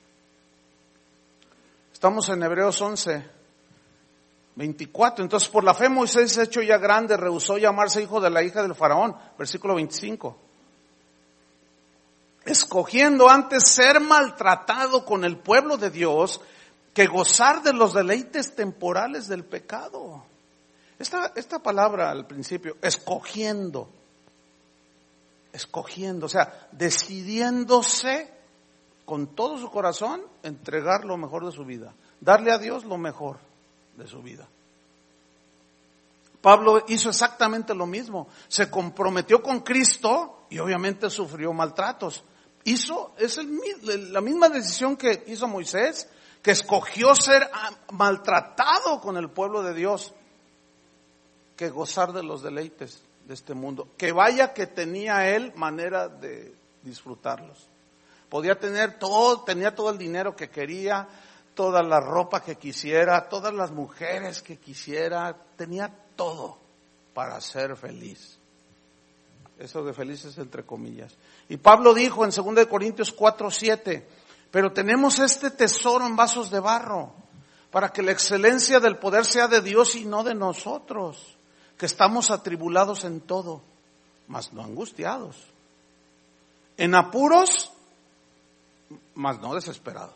Estamos en Hebreos 11, 24. Entonces, por la fe Moisés, hecho ya grande, rehusó llamarse hijo de la hija del faraón. Versículo 25. Escogiendo antes ser maltratado con el pueblo de Dios que gozar de los deleites temporales del pecado. Esta palabra al principio, escogiendo, o sea, decidiéndose con todo su corazón entregar lo mejor de su vida, darle a Dios lo mejor de su vida. Pablo hizo exactamente lo mismo, se comprometió con Cristo y obviamente sufrió maltratos. La misma decisión que hizo Moisés, que escogió ser maltratado con el pueblo de Dios, que gozar de los deleites de este mundo. Que vaya que tenía él manera de disfrutarlos. Tenía todo el dinero que quería, toda la ropa que quisiera, todas las mujeres que quisiera, tenía todo para ser feliz. Eso de feliz es entre comillas. Y Pablo dijo en 2 Corintios 4:7, pero tenemos este tesoro en vasos de barro, para que la excelencia del poder sea de Dios y no de nosotros, que estamos atribulados en todo, mas no angustiados, en apuros, mas no desesperados,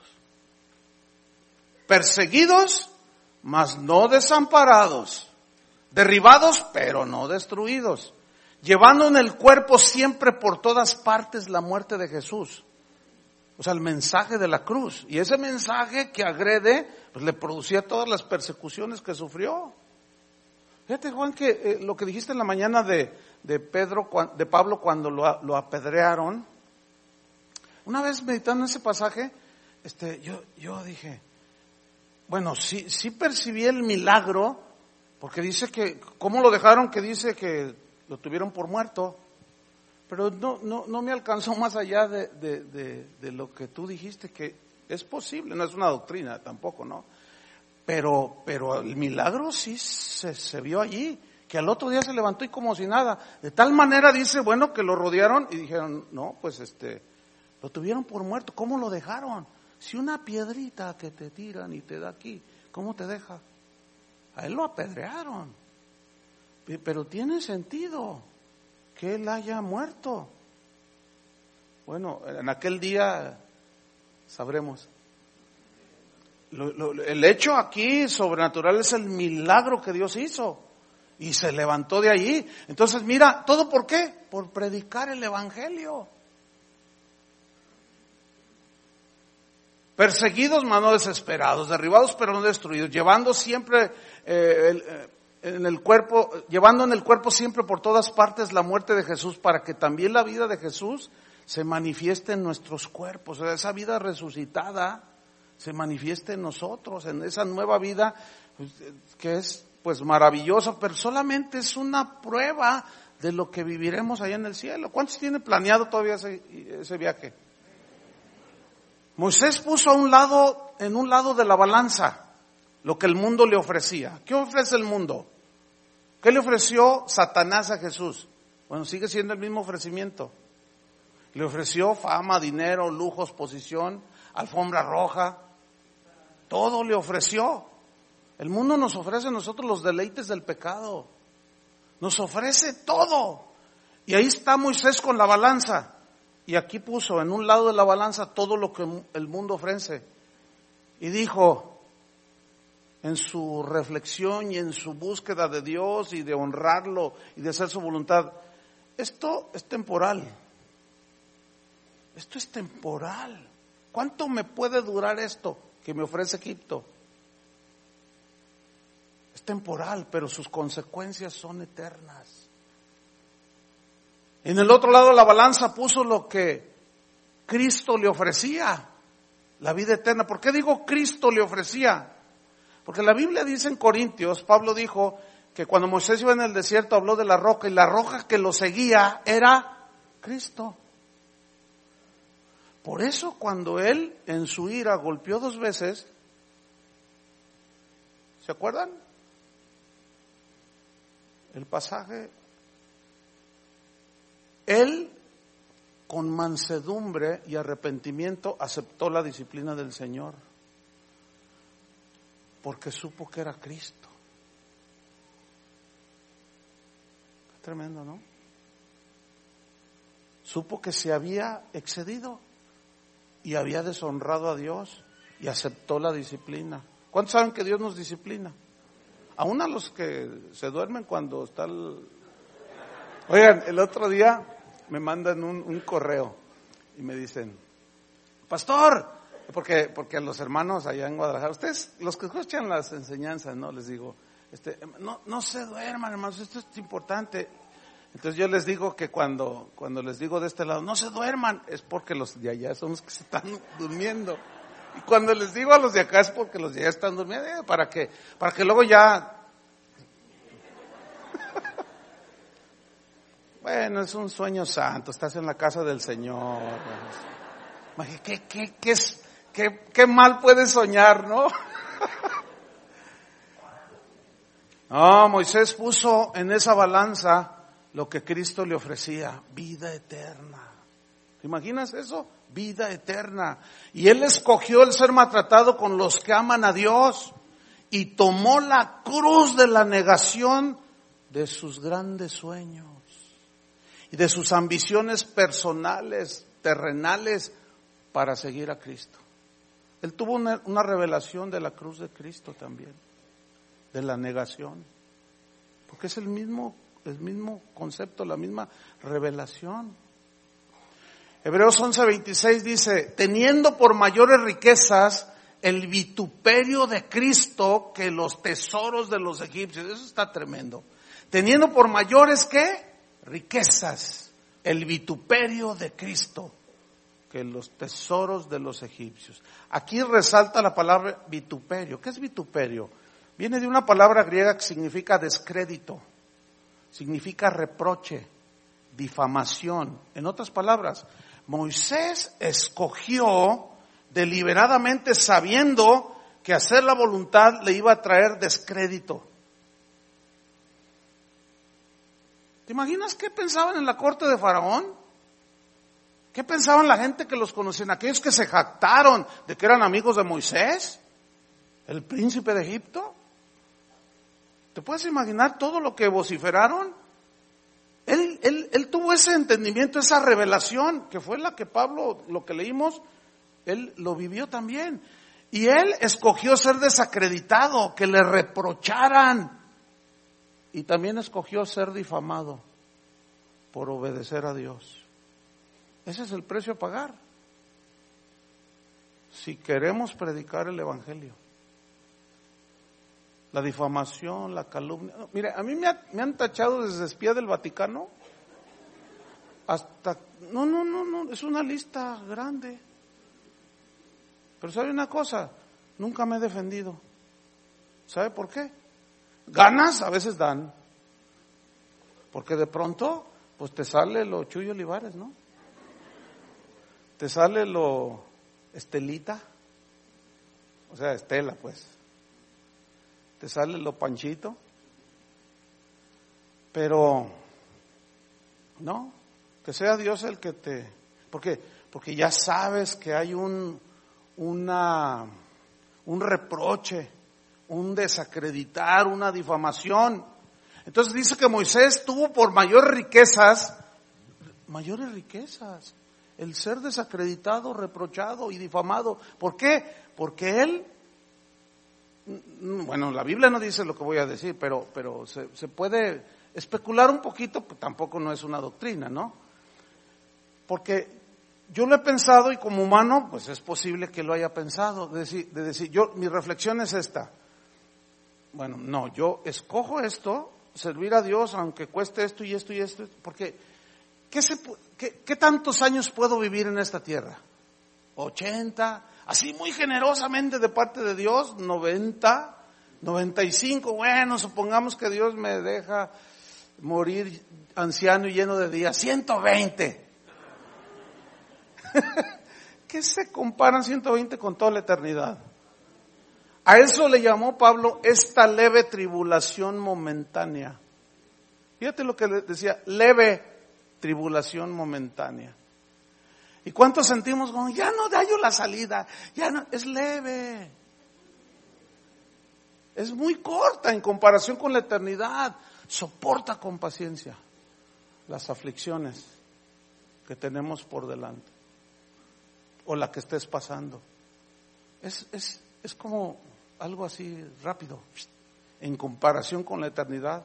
perseguidos, mas no desamparados, derribados, pero no destruidos, llevando en el cuerpo siempre por todas partes la muerte de Jesús. O sea, el mensaje de la cruz. Y ese mensaje que agrede, pues le producía todas las persecuciones que sufrió. Fíjate, Juan, que lo que dijiste en la mañana de Pablo cuando lo apedrearon. Una vez meditando en ese pasaje, yo dije, bueno, sí percibí el milagro, porque dice que, ¿cómo lo dejaron? Que dice que lo tuvieron por muerto. Pero no me alcanzó más allá de lo que tú dijiste, que es posible, no es una doctrina tampoco, ¿no? Pero el milagro sí se vio allí, que al otro día se levantó y como si nada. De tal manera dice, bueno, que lo rodearon y dijeron, no, pues lo tuvieron por muerto. ¿Cómo lo dejaron? Si una piedrita que te tiran y te da aquí, ¿cómo te deja? A él lo apedrearon. Pero tiene sentido que él haya muerto. Bueno, en aquel día sabremos. El hecho aquí sobrenatural es el milagro que Dios hizo y se levantó de allí. Entonces mira, ¿todo por qué? Por predicar el evangelio. Perseguidos mas no desesperados, derribados pero no destruidos, llevando siempre en el cuerpo siempre por todas partes la muerte de Jesús, para que también la vida de Jesús se manifieste en nuestros cuerpos. O sea, esa vida resucitada se manifieste en nosotros, en esa nueva vida que es pues maravillosa, pero solamente es una prueba de lo que viviremos allá en el cielo. ¿Cuántos tienen planeado todavía ese viaje? Moisés puso en un lado de la balanza lo que el mundo le ofrecía. ¿Qué ofrece el mundo? ¿Qué le ofreció Satanás a Jesús? Bueno, sigue siendo el mismo ofrecimiento. Le ofreció fama, dinero, lujos, posición, alfombra roja. Todo le ofreció. El mundo nos ofrece a nosotros los deleites del pecado. Nos ofrece todo. Y ahí está Moisés con la balanza. Y aquí puso en un lado de la balanza todo lo que el mundo ofrece. Y dijo, en su reflexión y en su búsqueda de Dios y de honrarlo y de hacer su voluntad, esto es temporal. Esto es temporal. ¿Cuánto me puede durar esto que me ofrece Egipto? Es temporal, pero sus consecuencias son eternas. En el otro lado de la balanza puso lo que Cristo le ofrecía, la vida eterna. ¿Por qué digo Cristo le ofrecía? Porque la Biblia dice en Corintios, Pablo dijo que cuando Moisés iba en el desierto habló de la roca, y la roca que lo seguía era Cristo. Por eso cuando él en su ira golpeó 2 veces, ¿se acuerdan? El pasaje, él con mansedumbre y arrepentimiento aceptó la disciplina del Señor, porque supo que era Cristo. Qué tremendo, ¿no? Supo que se había excedido y había deshonrado a Dios y aceptó la disciplina. ¿Cuántos saben que Dios nos disciplina? Aún a los que se duermen cuando está Oigan, el otro día me mandan un correo y me dicen, pastor, porque a los hermanos allá en Guadalajara, ustedes, los que escuchan las enseñanzas, ¿no? Les digo, no se duerman, hermanos, esto es importante. Entonces yo les digo que cuando les digo de este lado, no se duerman, es porque los de allá son los que se están durmiendo. Y cuando les digo a los de acá es porque los de allá están durmiendo, para que luego ya... Bueno, es un sueño santo, estás en la casa del Señor. ¿Qué mal puedes soñar, no? No, Moisés puso en esa balanza lo que Cristo le ofrecía, vida eterna. ¿Te imaginas eso? Vida eterna. Y él escogió el ser maltratado con los que aman a Dios y tomó la cruz de la negación de sus grandes sueños y de sus ambiciones personales, terrenales, para seguir a Cristo. Él tuvo una revelación de la cruz de Cristo también, de la negación, porque es el mismo el mismo concepto, la misma revelación. Hebreos 11:26 dice, teniendo por mayores riquezas el vituperio de Cristo que los tesoros de los egipcios. Eso está tremendo. Teniendo por mayores, ¿qué? Riquezas, el vituperio de Cristo que los tesoros de los egipcios. Aquí resalta la palabra vituperio. ¿Qué es vituperio? Viene de una palabra griega que significa descrédito, significa reproche, difamación. En otras palabras, Moisés escogió deliberadamente sabiendo que hacer la voluntad le iba a traer descrédito. ¿Te imaginas qué pensaban en la corte de Faraón? ¿Qué pensaban la gente que los conocían? Aquellos que se jactaron de que eran amigos de Moisés, el príncipe de Egipto. ¿Te puedes imaginar todo lo que vociferaron? Él tuvo ese entendimiento, esa revelación, que fue la que Pablo, lo que leímos, él lo vivió también. Y él escogió ser desacreditado, que le reprocharan. Y también escogió ser difamado por obedecer a Dios. Ese es el precio a pagar si queremos predicar el evangelio. La difamación, la calumnia. No, mire, a mí me han tachado desde espía del Vaticano hasta... No, es una lista grande. Pero ¿sabe una cosa? Nunca me he defendido. ¿Sabe por qué? Ganas a veces dan. Porque de pronto, pues te sale lo Chuy Olivares, ¿no? Te sale lo Estelita. O sea, Estela, pues. Te sale lo Panchito. Pero, no, que sea Dios el que te... Porque ya sabes que hay un reproche, un desacreditar, una difamación. Entonces dice que Moisés tuvo por mayores riquezas, el ser desacreditado, reprochado y difamado. ¿Por qué? Porque él, bueno, la Biblia no dice lo que voy a decir, pero se puede especular un poquito, pues tampoco no es una doctrina, ¿no? Porque yo lo he pensado y como humano, pues es posible que lo haya pensado, de decir, mi reflexión es esta. Bueno, no, yo escojo esto, servir a Dios, aunque cueste esto y esto y esto, porque ¿qué tantos años puedo vivir en esta tierra? 80, así muy generosamente de parte de Dios, 90, 95, bueno, supongamos que Dios me deja morir anciano y lleno de días, 120. ¿Qué se comparan 120 con toda la eternidad? A eso le llamó Pablo esta leve tribulación momentánea. Fíjate lo que decía, leve tribulación momentánea. ¿Y cuántos sentimos como, ya no hallo la salida? Ya no, es leve. Es muy corta en comparación con la eternidad. Soporta con paciencia las aflicciones que tenemos por delante. O la que estés pasando. Es como algo así rápido, en comparación con la eternidad.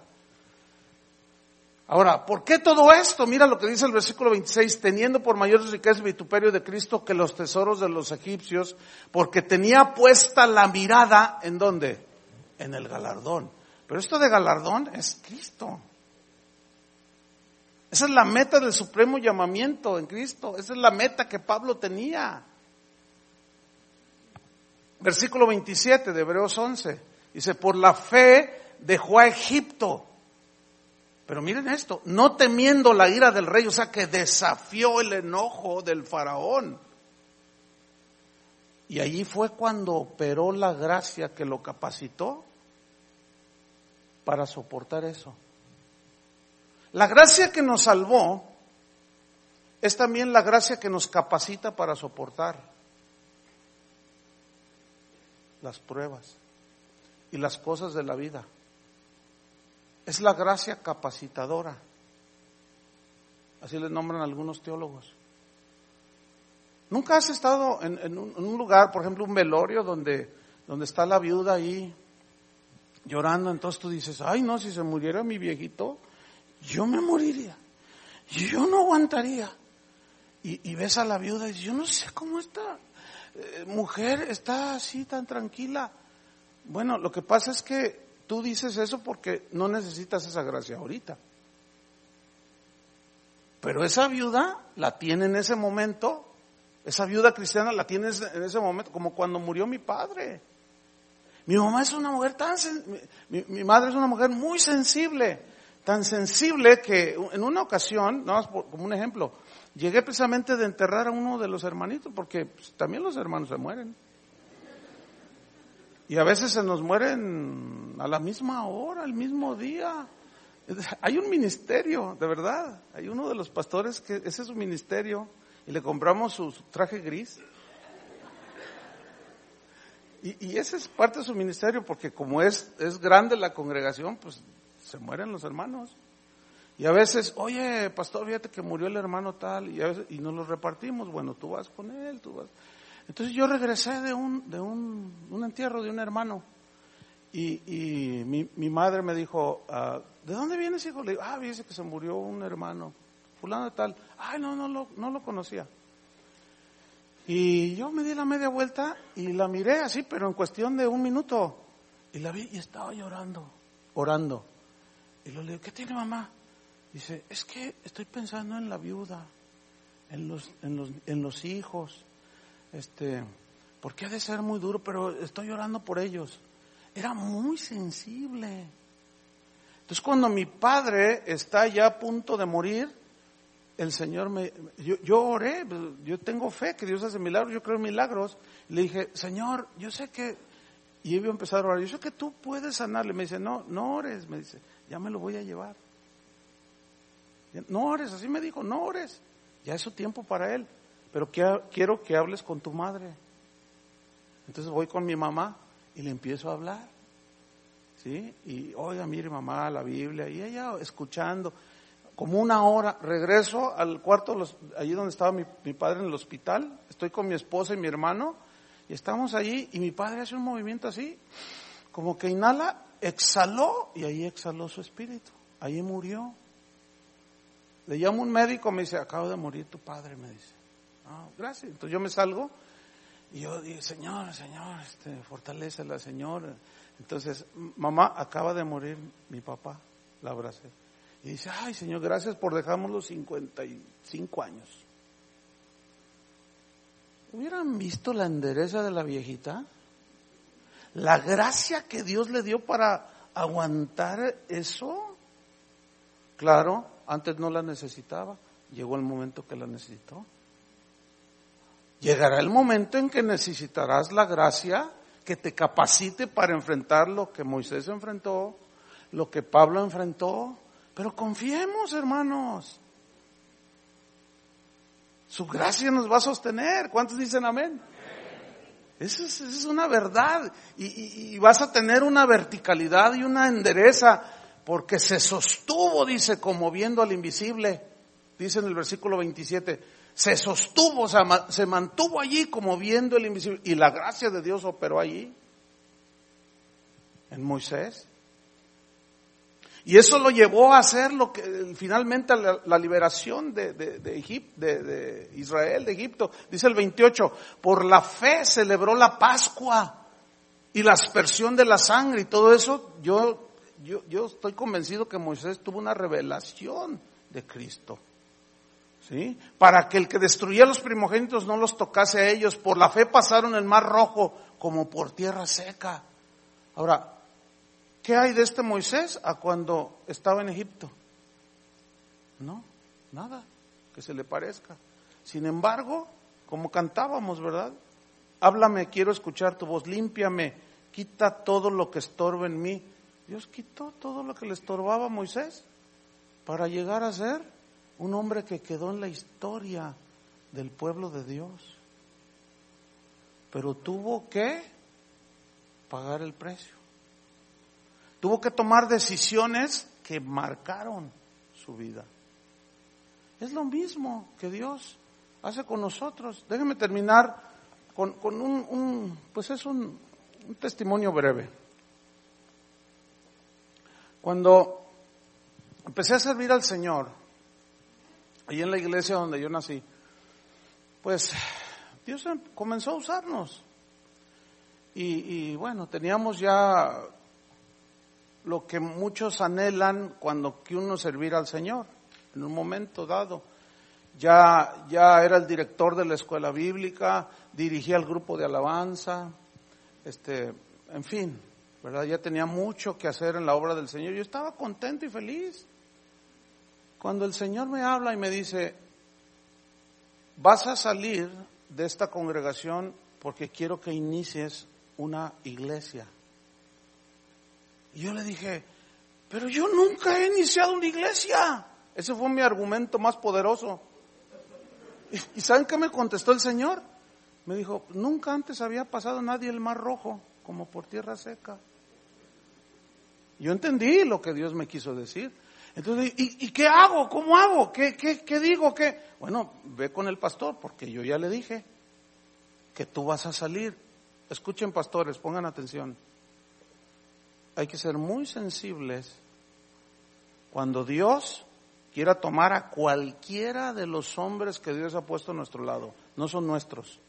Ahora, ¿por qué todo esto? Mira lo que dice el versículo 26, teniendo por mayores riquezas el vituperio de Cristo que los tesoros de los egipcios, porque tenía puesta la mirada, ¿en dónde? En el galardón. Pero esto de galardón es Cristo. Esa es la meta del supremo llamamiento en Cristo. Esa es la meta que Pablo tenía. Versículo 27 de Hebreos 11. Dice, por la fe dejó a Egipto. Pero miren esto, no temiendo la ira del rey, o sea que desafió el enojo del faraón. Y allí fue cuando operó la gracia que lo capacitó para soportar eso. La gracia que nos salvó es también la gracia que nos capacita para soportar las pruebas y las cosas de la vida. Es la gracia capacitadora. Así le nombran algunos teólogos. ¿Nunca has estado en un lugar, por ejemplo, un velorio donde está la viuda ahí llorando? Entonces tú dices, ay no, si se muriera mi viejito, yo me moriría, yo no aguantaría. Y ves a la viuda y dices, yo no sé cómo esta mujer está así tan tranquila. Bueno, lo que pasa es que tú dices eso porque no necesitas esa gracia ahorita. Pero esa viuda la tiene en ese momento, esa viuda cristiana la tiene en ese momento, como cuando murió mi padre. Mi mamá es una mujer mi madre es una mujer muy sensible, tan sensible que en una ocasión, nada más como un ejemplo, llegué precisamente de enterrar a uno de los hermanitos, porque pues, también los hermanos se mueren. Y a veces se nos mueren a la misma hora, al mismo día. Hay un ministerio, de verdad. Hay uno de los pastores que ese es su ministerio. Y le compramos su traje gris. Y ese es parte de su ministerio, porque como es grande la congregación, pues se mueren los hermanos. Y a veces, oye, pastor, fíjate que murió el hermano tal, y nos lo repartimos. Bueno, tú vas con él, tú vas. Entonces yo regresé de un entierro de un hermano. Y mi madre me dijo, ¿de dónde vienes, hijo? Le digo, dice que se murió un hermano, fulano de tal. Ay, no lo conocía. Y yo me di la media vuelta y la miré así, pero en cuestión de un minuto. Y la vi y estaba llorando, orando. Y le digo, ¿qué tiene, mamá? Dice, es que estoy pensando en la viuda, en los hijos, porque ha de ser muy duro, pero estoy orando por ellos. Era muy sensible. Entonces cuando mi padre está ya a punto de morir, el Señor yo oré, yo tengo fe que Dios hace milagros, yo creo en milagros. Le dije, Señor, yo sé que, y iba a empezar a orar, yo sé que tú puedes sanarle. Me dice, no ores, me dice, ya me lo voy a llevar. No ores, así me dijo, no ores, ya es su tiempo para él, pero quiero que hables con tu madre. Entonces voy con mi mamá y le empiezo a hablar, ¿sí? Y, oiga, mire mamá, la Biblia, y ella escuchando, como una hora, regreso al cuarto, allí donde estaba mi padre en el hospital, estoy con mi esposa y mi hermano, y estamos allí, y mi padre hace un movimiento así, como que inhala, exhaló, y ahí exhaló su espíritu, ahí murió. Le llamo a un médico, me dice, acaba de morir tu padre, me dice. Gracias. Entonces yo me salgo, y yo digo, Señor, fortalécela, Señor. Entonces, mamá, acaba de morir mi papá, la abracé. Y dice, ay, Señor, gracias por dejarnos los 55 años. ¿Hubieran visto la endereza de la viejita? La gracia que Dios le dio para aguantar eso. Claro, antes no la necesitaba, llegó el momento que la necesitó. Llegará el momento en que necesitarás la gracia que te capacite para enfrentar lo que Moisés enfrentó, lo que Pablo enfrentó. Pero confiemos, hermanos. Su gracia nos va a sostener. ¿Cuántos dicen amén? Esa es una verdad. Y vas a tener una verticalidad y una endereza, porque se sostuvo, dice, como viendo al invisible. Dice en el versículo 27, se sostuvo, o sea, se mantuvo allí como viendo el invisible. Y la gracia de Dios operó allí, en Moisés. Y eso lo llevó a hacer lo que finalmente la liberación de Israel, de Egipto. Dice el 28, por la fe celebró la Pascua y la aspersión de la sangre y todo eso. Yo estoy convencido que Moisés tuvo una revelación de Cristo. ¿Sí? Para que el que destruía a los primogénitos no los tocase a ellos. Por la fe pasaron el mar rojo como por tierra seca. Ahora, ¿qué hay de este Moisés a cuando estaba en Egipto? No, nada que se le parezca. Sin embargo, como cantábamos, ¿verdad? Háblame, quiero escuchar tu voz, límpiame, quita todo lo que estorba en mí. Dios quitó todo lo que le estorbaba a Moisés para llegar a ser un hombre que quedó en la historia del pueblo de Dios. Pero tuvo que pagar el precio. Tuvo que tomar decisiones que marcaron su vida. Es lo mismo que Dios hace con nosotros. Déjenme terminar con un testimonio breve. Cuando empecé a servir al Señor, ahí en la iglesia donde yo nací, pues Dios comenzó a usarnos. Y bueno, teníamos ya lo que muchos anhelan cuando que uno servir al Señor, en un momento dado. Ya era el director de la escuela bíblica, dirigía el grupo de alabanza, en fin, ¿verdad? Ya tenía mucho que hacer en la obra del Señor. Yo estaba contento y feliz. Cuando el Señor me habla y me dice, vas a salir de esta congregación porque quiero que inicies una iglesia. Y yo le dije, pero yo nunca he iniciado una iglesia. Ese fue mi argumento más poderoso. ¿Y saben qué me contestó el Señor? Me dijo, nunca antes había pasado nadie el Mar Rojo como por tierra seca. Yo entendí lo que Dios me quiso decir. Entonces, ¿y qué hago? ¿Cómo hago? ¿Qué digo? ¿Qué? Bueno, ve con el pastor, porque yo ya le dije que tú vas a salir. Escuchen, pastores, pongan atención. Hay que ser muy sensibles cuando Dios quiera tomar a cualquiera de los hombres que Dios ha puesto a nuestro lado. No son nuestros.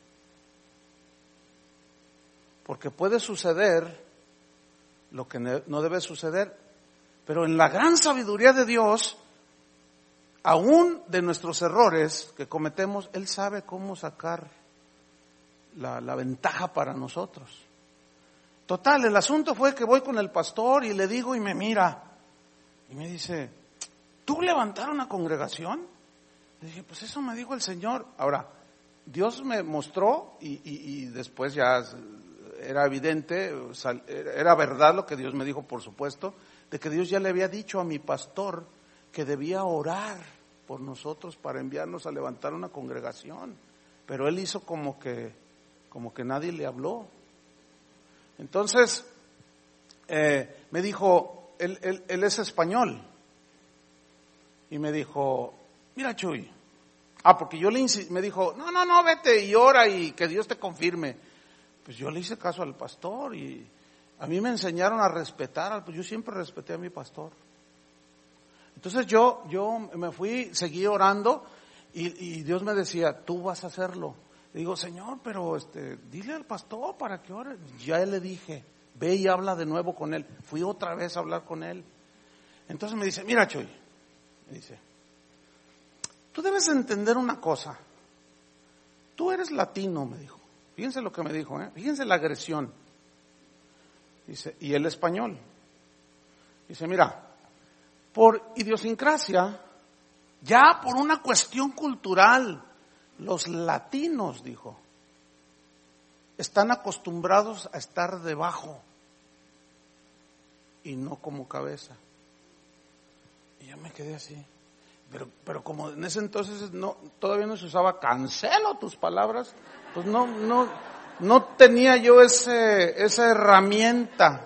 Porque puede suceder lo que no debe suceder. Pero en la gran sabiduría de Dios, aún de nuestros errores que cometemos, Él sabe cómo sacar la ventaja para nosotros. Total, el asunto fue que voy con el pastor y le digo y me mira. Y me dice, ¿tú levantaron una congregación? Le dije, pues eso me dijo el Señor. Ahora, Dios me mostró y después ya era evidente, era verdad lo que Dios me dijo, por supuesto, de que Dios ya le había dicho a mi pastor que debía orar por nosotros para enviarnos a levantar una congregación. Pero él hizo como que nadie le habló. Entonces, me dijo, él es español. Y me dijo, mira Chuy, porque yo me dijo, no, vete y ora y que Dios te confirme. Pues yo le hice caso al pastor y a mí me enseñaron a respetar, pues yo siempre respeté a mi pastor. Entonces yo me fui, seguí orando y Dios me decía, tú vas a hacerlo. Le digo, Señor, pero dile al pastor para que ore. Ya le dije, ve y habla de nuevo con él. Fui otra vez a hablar con él. Entonces me dice, mira Chuy, me dice, tú debes entender una cosa. Tú eres latino, me dijo. Fíjense lo que me dijo, fíjense la agresión. Dice, y él español. Dice, mira, por idiosincrasia, ya por una cuestión cultural, los latinos, dijo, están acostumbrados a estar debajo y no como cabeza. Y yo me quedé así. Pero como en ese entonces todavía no se usaba cancelo tus palabras, pues no tenía yo esa herramienta.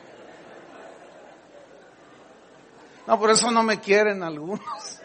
No, por eso no me quieren algunos.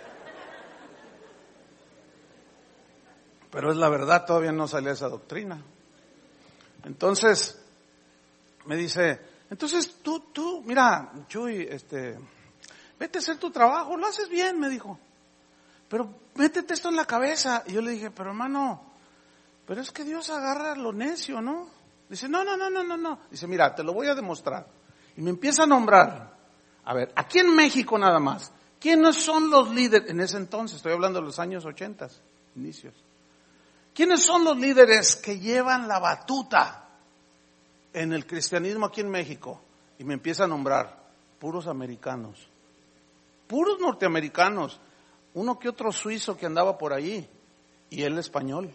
Pero es la verdad, todavía no salía esa doctrina. Entonces, me dice, entonces tú, mira, Chuy, vete a hacer tu trabajo, lo haces bien, me dijo. Pero métete esto en la cabeza. Y yo le dije, pero hermano, pero es que Dios agarra lo necio, ¿no? Dice, no. Dice, mira, te lo voy a demostrar. Y me empieza a nombrar. A ver, aquí en México nada más, ¿quiénes son los líderes? En ese entonces, estoy hablando de los años 80, inicios. ¿Quiénes son los líderes que llevan la batuta en el cristianismo aquí en México? Y me empieza a nombrar, puros americanos, puros norteamericanos, uno que otro suizo que andaba por ahí, y él español.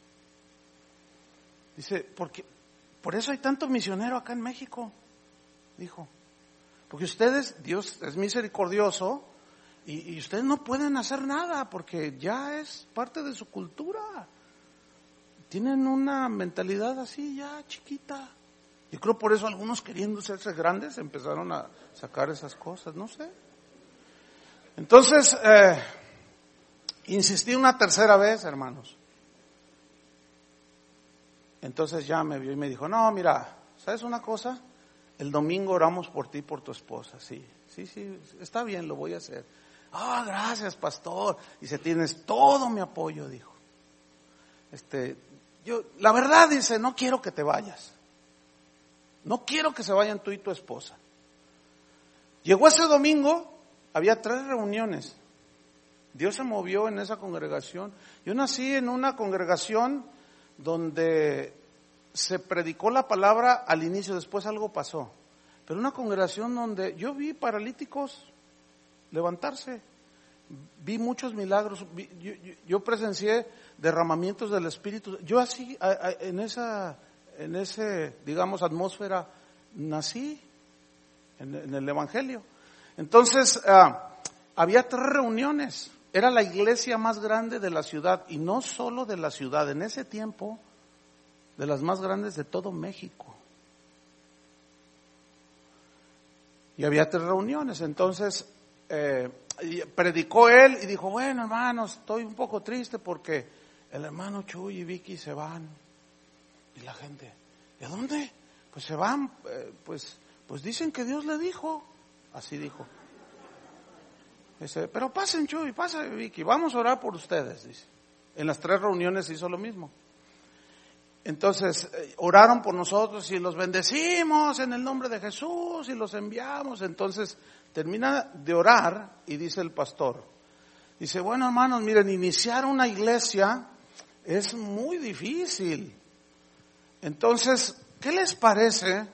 Dice, por eso hay tanto misionero acá en México, dijo. Porque ustedes, Dios es misericordioso, y ustedes no pueden hacer nada, porque ya es parte de su cultura. Tienen una mentalidad así ya chiquita. Yo creo por eso algunos queriendo hacerse grandes empezaron a sacar esas cosas, no sé. Entonces, insistí una tercera vez, hermanos. Entonces ya me vio y me dijo, no, mira, ¿sabes una cosa? El domingo oramos por ti y por tu esposa, sí. sí, está bien, lo voy a hacer. Gracias, pastor. Dice, tienes todo mi apoyo, dijo. La verdad, dice, no quiero que te vayas. No quiero que se vayan tú y tu esposa. Llegó ese domingo, había 3 reuniones. Dios se movió en esa congregación. Yo nací en una congregación donde se predicó la palabra al inicio, después algo pasó. Pero una congregación donde yo vi paralíticos levantarse, vi muchos milagros, yo presencié derramamientos del Espíritu. Yo así, en ese, digamos, atmósfera, nací en el Evangelio. Entonces, había 3 reuniones. Era la iglesia más grande de la ciudad, y no solo de la ciudad, en ese tiempo, de las más grandes de todo México. Y había 3 reuniones. Entonces, predicó él y dijo, bueno, hermanos, estoy un poco triste porque el hermano Chuy y Vicky se van. Y la gente, ¿de dónde? Pues se van, pues dicen que Dios le dijo. Así dijo. Dice, pero pasen Chuy, pasen Vicky, vamos a orar por ustedes, dice. En las 3 reuniones hizo lo mismo. Entonces, oraron por nosotros y los bendecimos en el nombre de Jesús y los enviamos. Entonces, termina de orar y dice el pastor, dice, bueno, hermanos, miren, iniciar una iglesia es muy difícil. Entonces, ¿qué les parece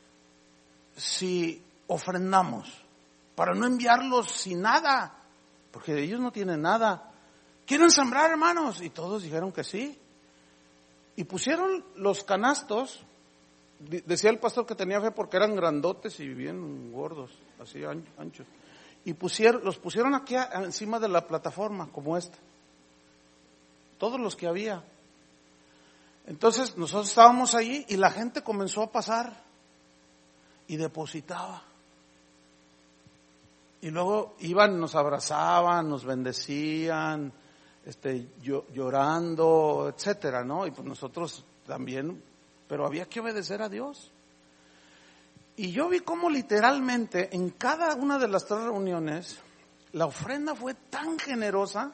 si ofrendamos para no enviarlos sin nada? Porque ellos no tienen nada. ¿Quieren sembrar, hermanos? Y todos dijeron que sí. Y pusieron los canastos, decía el pastor que tenía fe porque eran grandotes y bien gordos, así anchos. Y los pusieron aquí encima de la plataforma, como esta. Todos los que había. Entonces nosotros estábamos allí y la gente comenzó a pasar y depositaba. Y luego iban, nos abrazaban, nos bendecían, llorando, etcétera, ¿no? Y pues nosotros también, pero había que obedecer a Dios. Y yo vi cómo literalmente en cada una de las 3 reuniones la ofrenda fue tan generosa.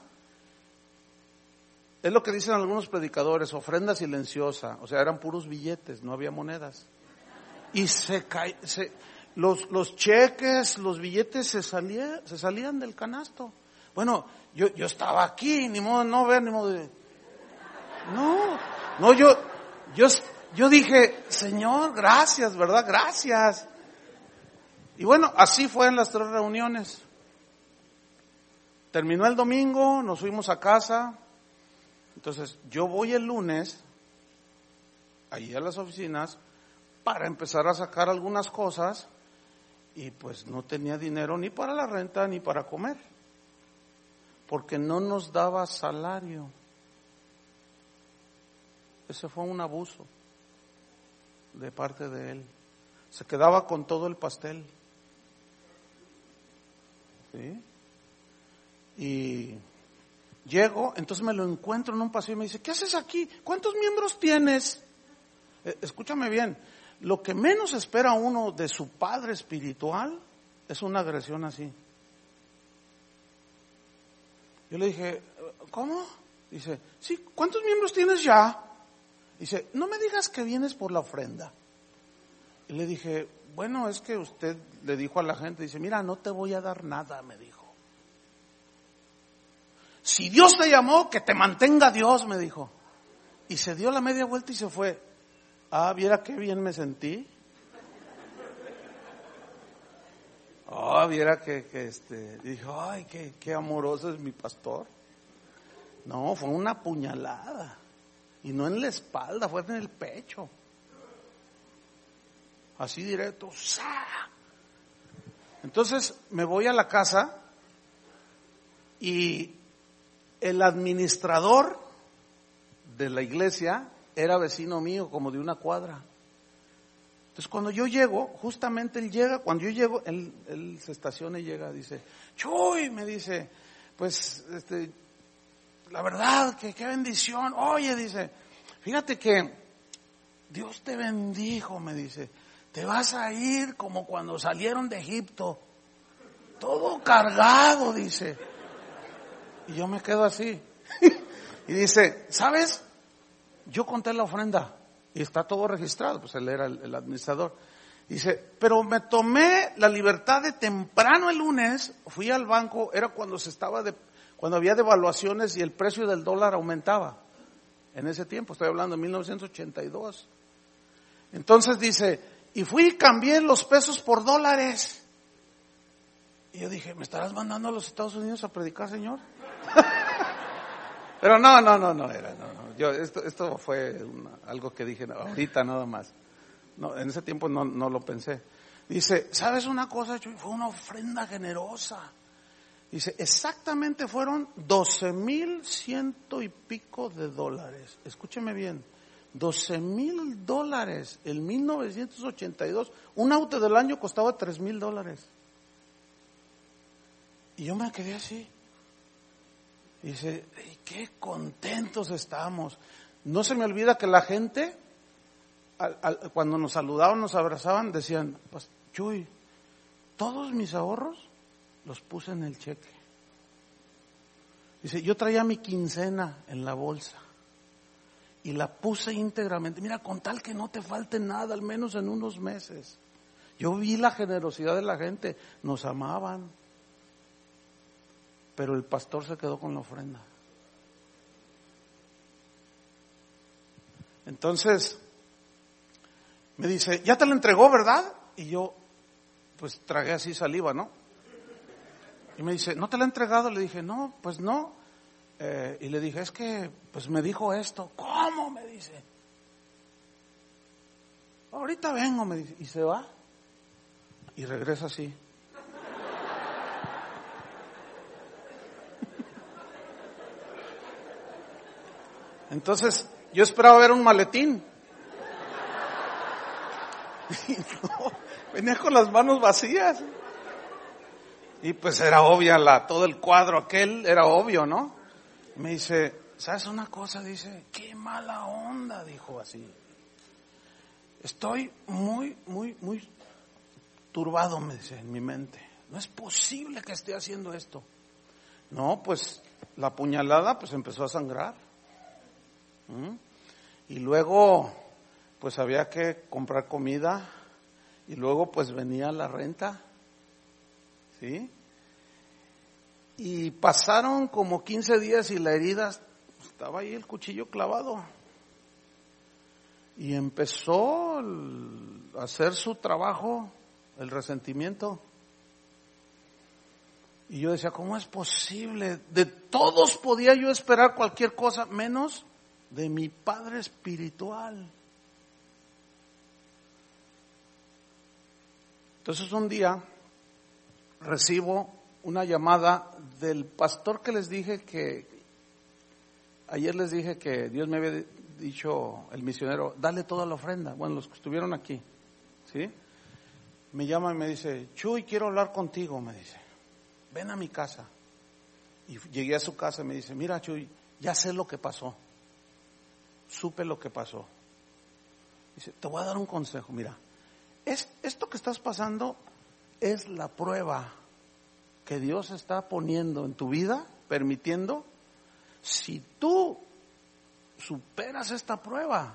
Es lo que dicen algunos predicadores, ofrenda silenciosa, o sea, eran puros billetes, no había monedas. Y los cheques, los billetes se salían del canasto. Bueno, yo estaba aquí, ni modo, no ver, ni modo de... No, yo dije, Señor, gracias, ¿verdad? Gracias. Y bueno, así fue en las 3 reuniones. Terminó el domingo, nos fuimos a casa. Entonces, yo voy el lunes, allí a las oficinas, para empezar a sacar algunas cosas, y pues no tenía dinero ni para la renta ni para comer, porque no nos daba salario. Ese fue un abuso de parte de él. Se quedaba con todo el pastel. ¿Sí? Y llego, entonces me lo encuentro en un pasillo y me dice, ¿qué haces aquí? ¿Cuántos miembros tienes? Escúchame bien, lo que menos espera uno de su padre espiritual es una agresión así. Yo le dije, ¿cómo? Dice, sí, ¿cuántos miembros tienes ya? Dice, no me digas que vienes por la ofrenda. Y le dije, bueno, es que usted le dijo a la gente, dice, mira, no te voy a dar nada, me dijo. Si Dios te llamó, que te mantenga Dios, me dijo. Y se dio la media vuelta y se fue. Viera qué bien me sentí. Viera que dijo, ay, qué amoroso es mi pastor. No, fue una puñalada. Y no en la espalda, fue en el pecho. Así directo. ¡Sa! Entonces me voy a la casa y el administrador de la iglesia era vecino mío, como de una cuadra. Entonces cuando yo llego, justamente él llega, cuando yo llego, él se estaciona y llega, dice, Chuy, me dice, pues, la verdad, que qué bendición. Oye, dice, fíjate que Dios te bendijo, me dice, te vas a ir como cuando salieron de Egipto. todo cargado, dice. Y yo me quedo así. Y dice, ¿sabes? Yo conté la ofrenda y está todo registrado, pues él era el administrador. Dice, pero me tomé la libertad de temprano el lunes, fui al banco, era cuando cuando había devaluaciones y el precio del dólar aumentaba. En ese tiempo, estoy hablando de 1982. Entonces dice, y fui y cambié los pesos por dólares. Y yo dije, ¿me estarás mandando a los Estados Unidos a predicar, Señor? Pero no. Yo, esto fue algo que dije ahorita nada más. No, en ese tiempo no lo pensé. Dice, ¿sabes una cosa, Chuy? Fue una ofrenda generosa. Dice, exactamente fueron 12,100 y pico de dólares. Escúcheme bien, $12,000 en 1982. Un auto del año costaba $3,000. Y yo me quedé así. Dice, qué contentos estamos. No se me olvida que la gente, cuando nos saludaban, nos abrazaban, decían, pues, Chuy, todos mis ahorros los puse en el cheque. Dice, yo traía mi quincena en la bolsa y la puse íntegramente. Mira, con tal que no te falte nada, al menos en unos meses. Yo vi la generosidad de la gente, nos amaban. Pero el pastor se quedó con la ofrenda. Entonces, me dice, ¿ya te la entregó, verdad? Y yo, pues tragué así saliva, ¿no? Y me dice, ¿no te la ha entregado? Le dije, no, pues no. Y le dije, es que, pues me dijo esto. ¿Cómo? Me dice. Ahorita vengo, me dice. Y se va. Y regresa así. Entonces, yo esperaba ver un maletín. Y no, venía con las manos vacías. Y pues era obvia todo el cuadro aquel, era obvio, ¿no? Me dice, ¿sabes una cosa? Dice, qué mala onda, dijo así. Estoy muy turbado, me dice, en mi mente. No es posible que esté haciendo esto. No, pues la puñalada pues empezó a sangrar. Y luego pues había que comprar comida y luego pues venía la renta, ¿sí? Y pasaron como 15 días y la herida, estaba ahí el cuchillo clavado y empezó a hacer su trabajo, el resentimiento. Y yo decía, ¿cómo es posible? De todos podía yo esperar cualquier cosa, menos de mi padre espiritual. Entonces un día recibo una llamada del pastor que les dije ayer les dije que Dios me había dicho, el misionero, dale toda la ofrenda. Bueno, los que estuvieron aquí, ¿sí? Me llama y me dice, Chuy, quiero hablar contigo, me dice. Ven a mi casa. Y llegué a su casa y me dice, mira, Chuy, ya sé lo que pasó. Supe lo que pasó. Dice, te voy a dar un consejo, mira, esto que estás pasando es la prueba que Dios está poniendo en tu vida, permitiendo. Si tú superas esta prueba,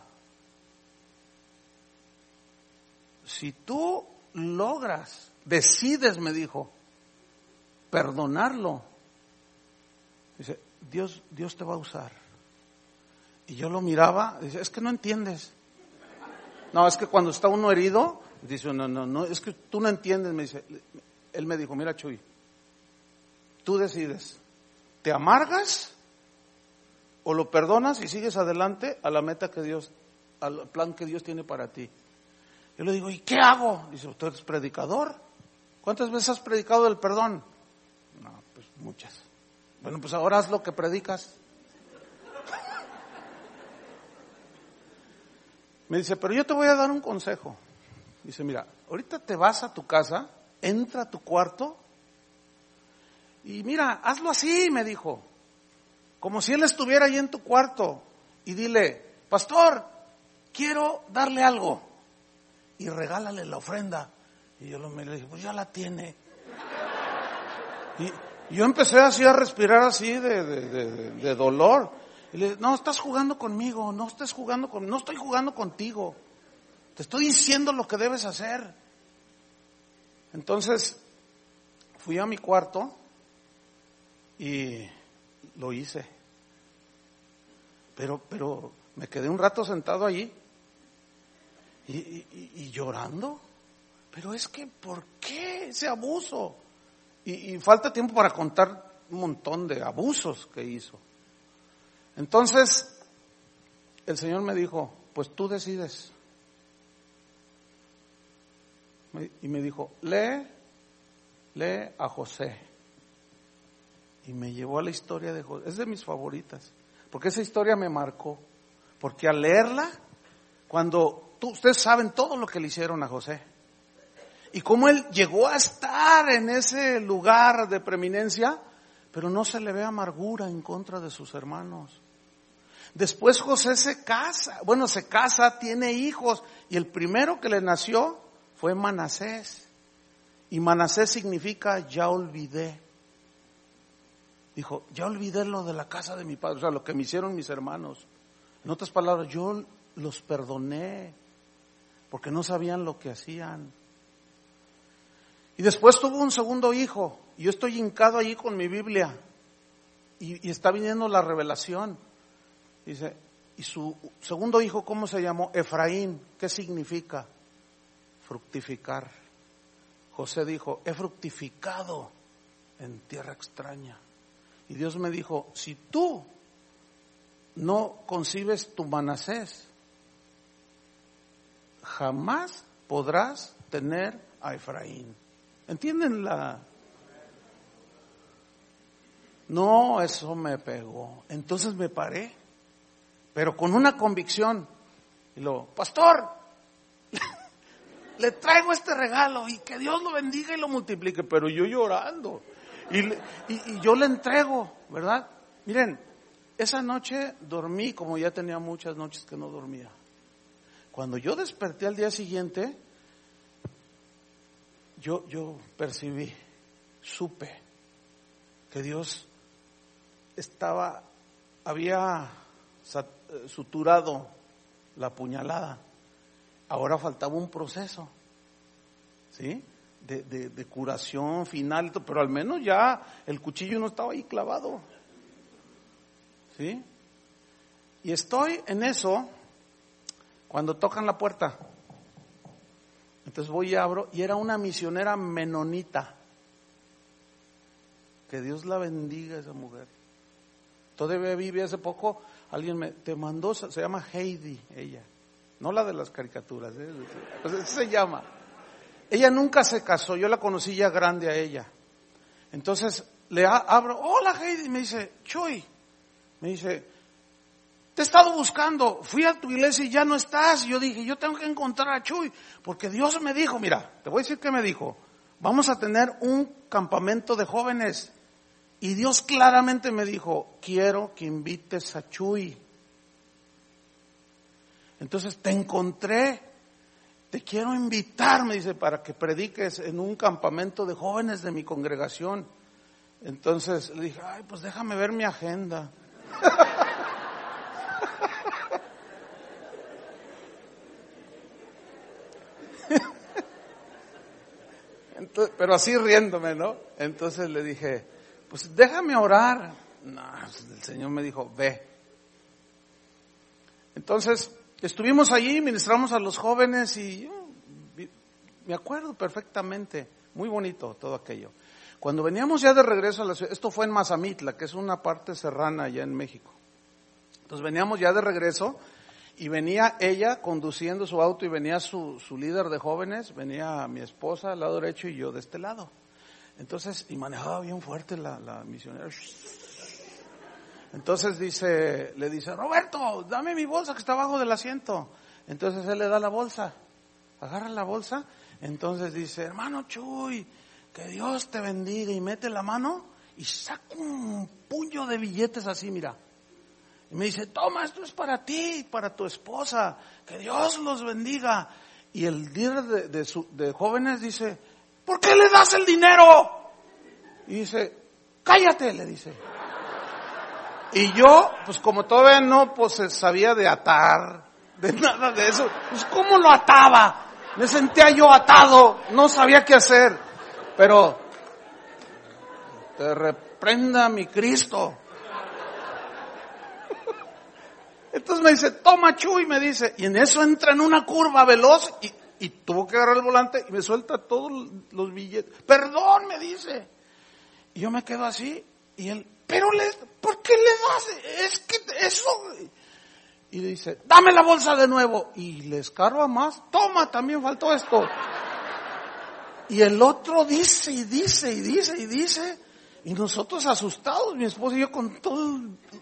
si tú logras, decides, me dijo, perdonarlo, dice, Dios te va a usar. Y yo lo miraba, dice, es que no entiendes. No, es que cuando está uno herido, dice, no, es que tú no entiendes, me dice. Él me dijo, mira, Chuy, tú decides, ¿te amargas o lo perdonas y sigues adelante a la meta que Dios, al plan que Dios tiene para ti? Yo le digo, ¿y qué hago? Dice, ¿tú eres predicador? ¿Cuántas veces has predicado el perdón? No, pues muchas. Bueno, pues ahora haz lo que predicas. Me dice, pero yo te voy a dar un consejo. Dice, mira, ahorita te vas a tu casa, entra a tu cuarto y mira, hazlo así, me dijo. Como si él estuviera ahí en tu cuarto. Y dile, pastor, quiero darle algo. Y regálale la ofrenda. Y yo le dije, pues ya la tiene. Y yo empecé así a respirar así de dolor. Y le dije, no, estás jugando conmigo, no estoy jugando contigo. Te estoy diciendo lo que debes hacer. Entonces, fui a mi cuarto y lo hice. Pero me quedé un rato sentado allí y llorando. Pero es que, ¿por qué ese abuso? Y falta tiempo para contar un montón de abusos que hizo. Entonces, el Señor me dijo, pues tú decides. Y me dijo, lee a José. Y me llevó a la historia de José. Es de mis favoritas. Porque esa historia me marcó. Porque al leerla, ustedes saben todo lo que le hicieron a José. Y cómo él llegó a estar en ese lugar de preeminencia, pero no se le ve amargura en contra de sus hermanos. Después José se casa, tiene hijos, y el primero que le nació fue Manasés. Y Manasés significa ya olvidé. Dijo, ya olvidé lo de la casa de mi padre, o sea, lo que me hicieron mis hermanos. En otras palabras, yo los perdoné, porque no sabían lo que hacían. Y después tuvo un segundo hijo, y yo estoy hincado allí con mi Biblia, y está viniendo la revelación. Dice, y su segundo hijo, ¿cómo se llamó? Efraín. ¿Qué significa? Fructificar. José dijo, he fructificado en tierra extraña. Y Dios me dijo, si tú no concibes tu Manasés, jamás podrás tener a Efraín. ¿Entienden la? No, eso me pegó. Entonces me paré, pero con una convicción. Y luego, pastor, le traigo este regalo y que Dios lo bendiga y lo multiplique. Pero yo llorando. Y yo le entrego, ¿verdad? Miren, esa noche dormí como ya tenía muchas noches que no dormía. Cuando yo desperté al día siguiente, yo percibí, supe que Dios había suturado la puñalada. Ahora faltaba un proceso, ¿sí? De curación final, pero al menos ya el cuchillo no estaba ahí clavado, ¿sí? Y estoy en eso cuando tocan la puerta. Entonces voy y abro, y era una misionera menonita. Que Dios la bendiga esa mujer. Todavía vive hace poco, alguien te mandó, se llama Heidi, ella. No la de las caricaturas, pues así se llama. Ella nunca se casó, yo la conocí ya grande a ella. Entonces le abro, hola Heidi, me dice, Chuy, me dice, te he estado buscando, fui a tu iglesia y ya no estás. Y yo dije, yo tengo que encontrar a Chuy, porque Dios me dijo, mira, te voy a decir qué me dijo, vamos a tener un campamento de jóvenes. Y Dios claramente me dijo, quiero que invites a Chuy. Entonces te encontré, te quiero invitar, me dice, para que prediques en un campamento de jóvenes de mi congregación. Entonces le dije, ay, pues déjame ver mi agenda. Entonces, pero así riéndome, ¿no? Entonces le dije, pues déjame orar. No, el Señor me dijo, ve. Entonces estuvimos allí, ministramos a los jóvenes y yo me acuerdo perfectamente, muy bonito todo aquello. Cuando veníamos ya de regreso a la ciudad, esto fue en Mazamitla, que es una parte serrana allá en México. Entonces veníamos ya de regreso y venía ella conduciendo su auto y venía su líder de jóvenes, venía mi esposa al lado derecho y yo de este lado. Entonces, y manejaba bien fuerte la misionera. Entonces le dice, Roberto, dame mi bolsa que está abajo del asiento. Entonces él le da la bolsa, agarra la bolsa. Entonces dice, hermano Chuy, que Dios te bendiga, y mete la mano y saca un puño de billetes así, mira. Y me dice, toma, esto es para ti, para tu esposa, que Dios los bendiga. Y el líder de jóvenes dice, ¿por qué le das el dinero? Y dice, cállate, le dice. Y yo, pues como todavía no pues sabía de atar, de nada de eso, pues ¿cómo lo ataba? Me sentía yo atado, no sabía qué hacer. Pero, te reprenda mi Cristo. Entonces me dice, toma Chuy, me dice. Y en eso entra en una curva veloz y tuvo que agarrar el volante y me suelta todos los billetes. Perdón, me dice. Y yo me quedo así y él, pero ¿por qué le das? Es que eso... Y le dice, dame la bolsa de nuevo. Y le escarba más, toma, también faltó esto. Y el otro dice y dice y dice y dice. Y nosotros asustados, mi esposa y yo con todo...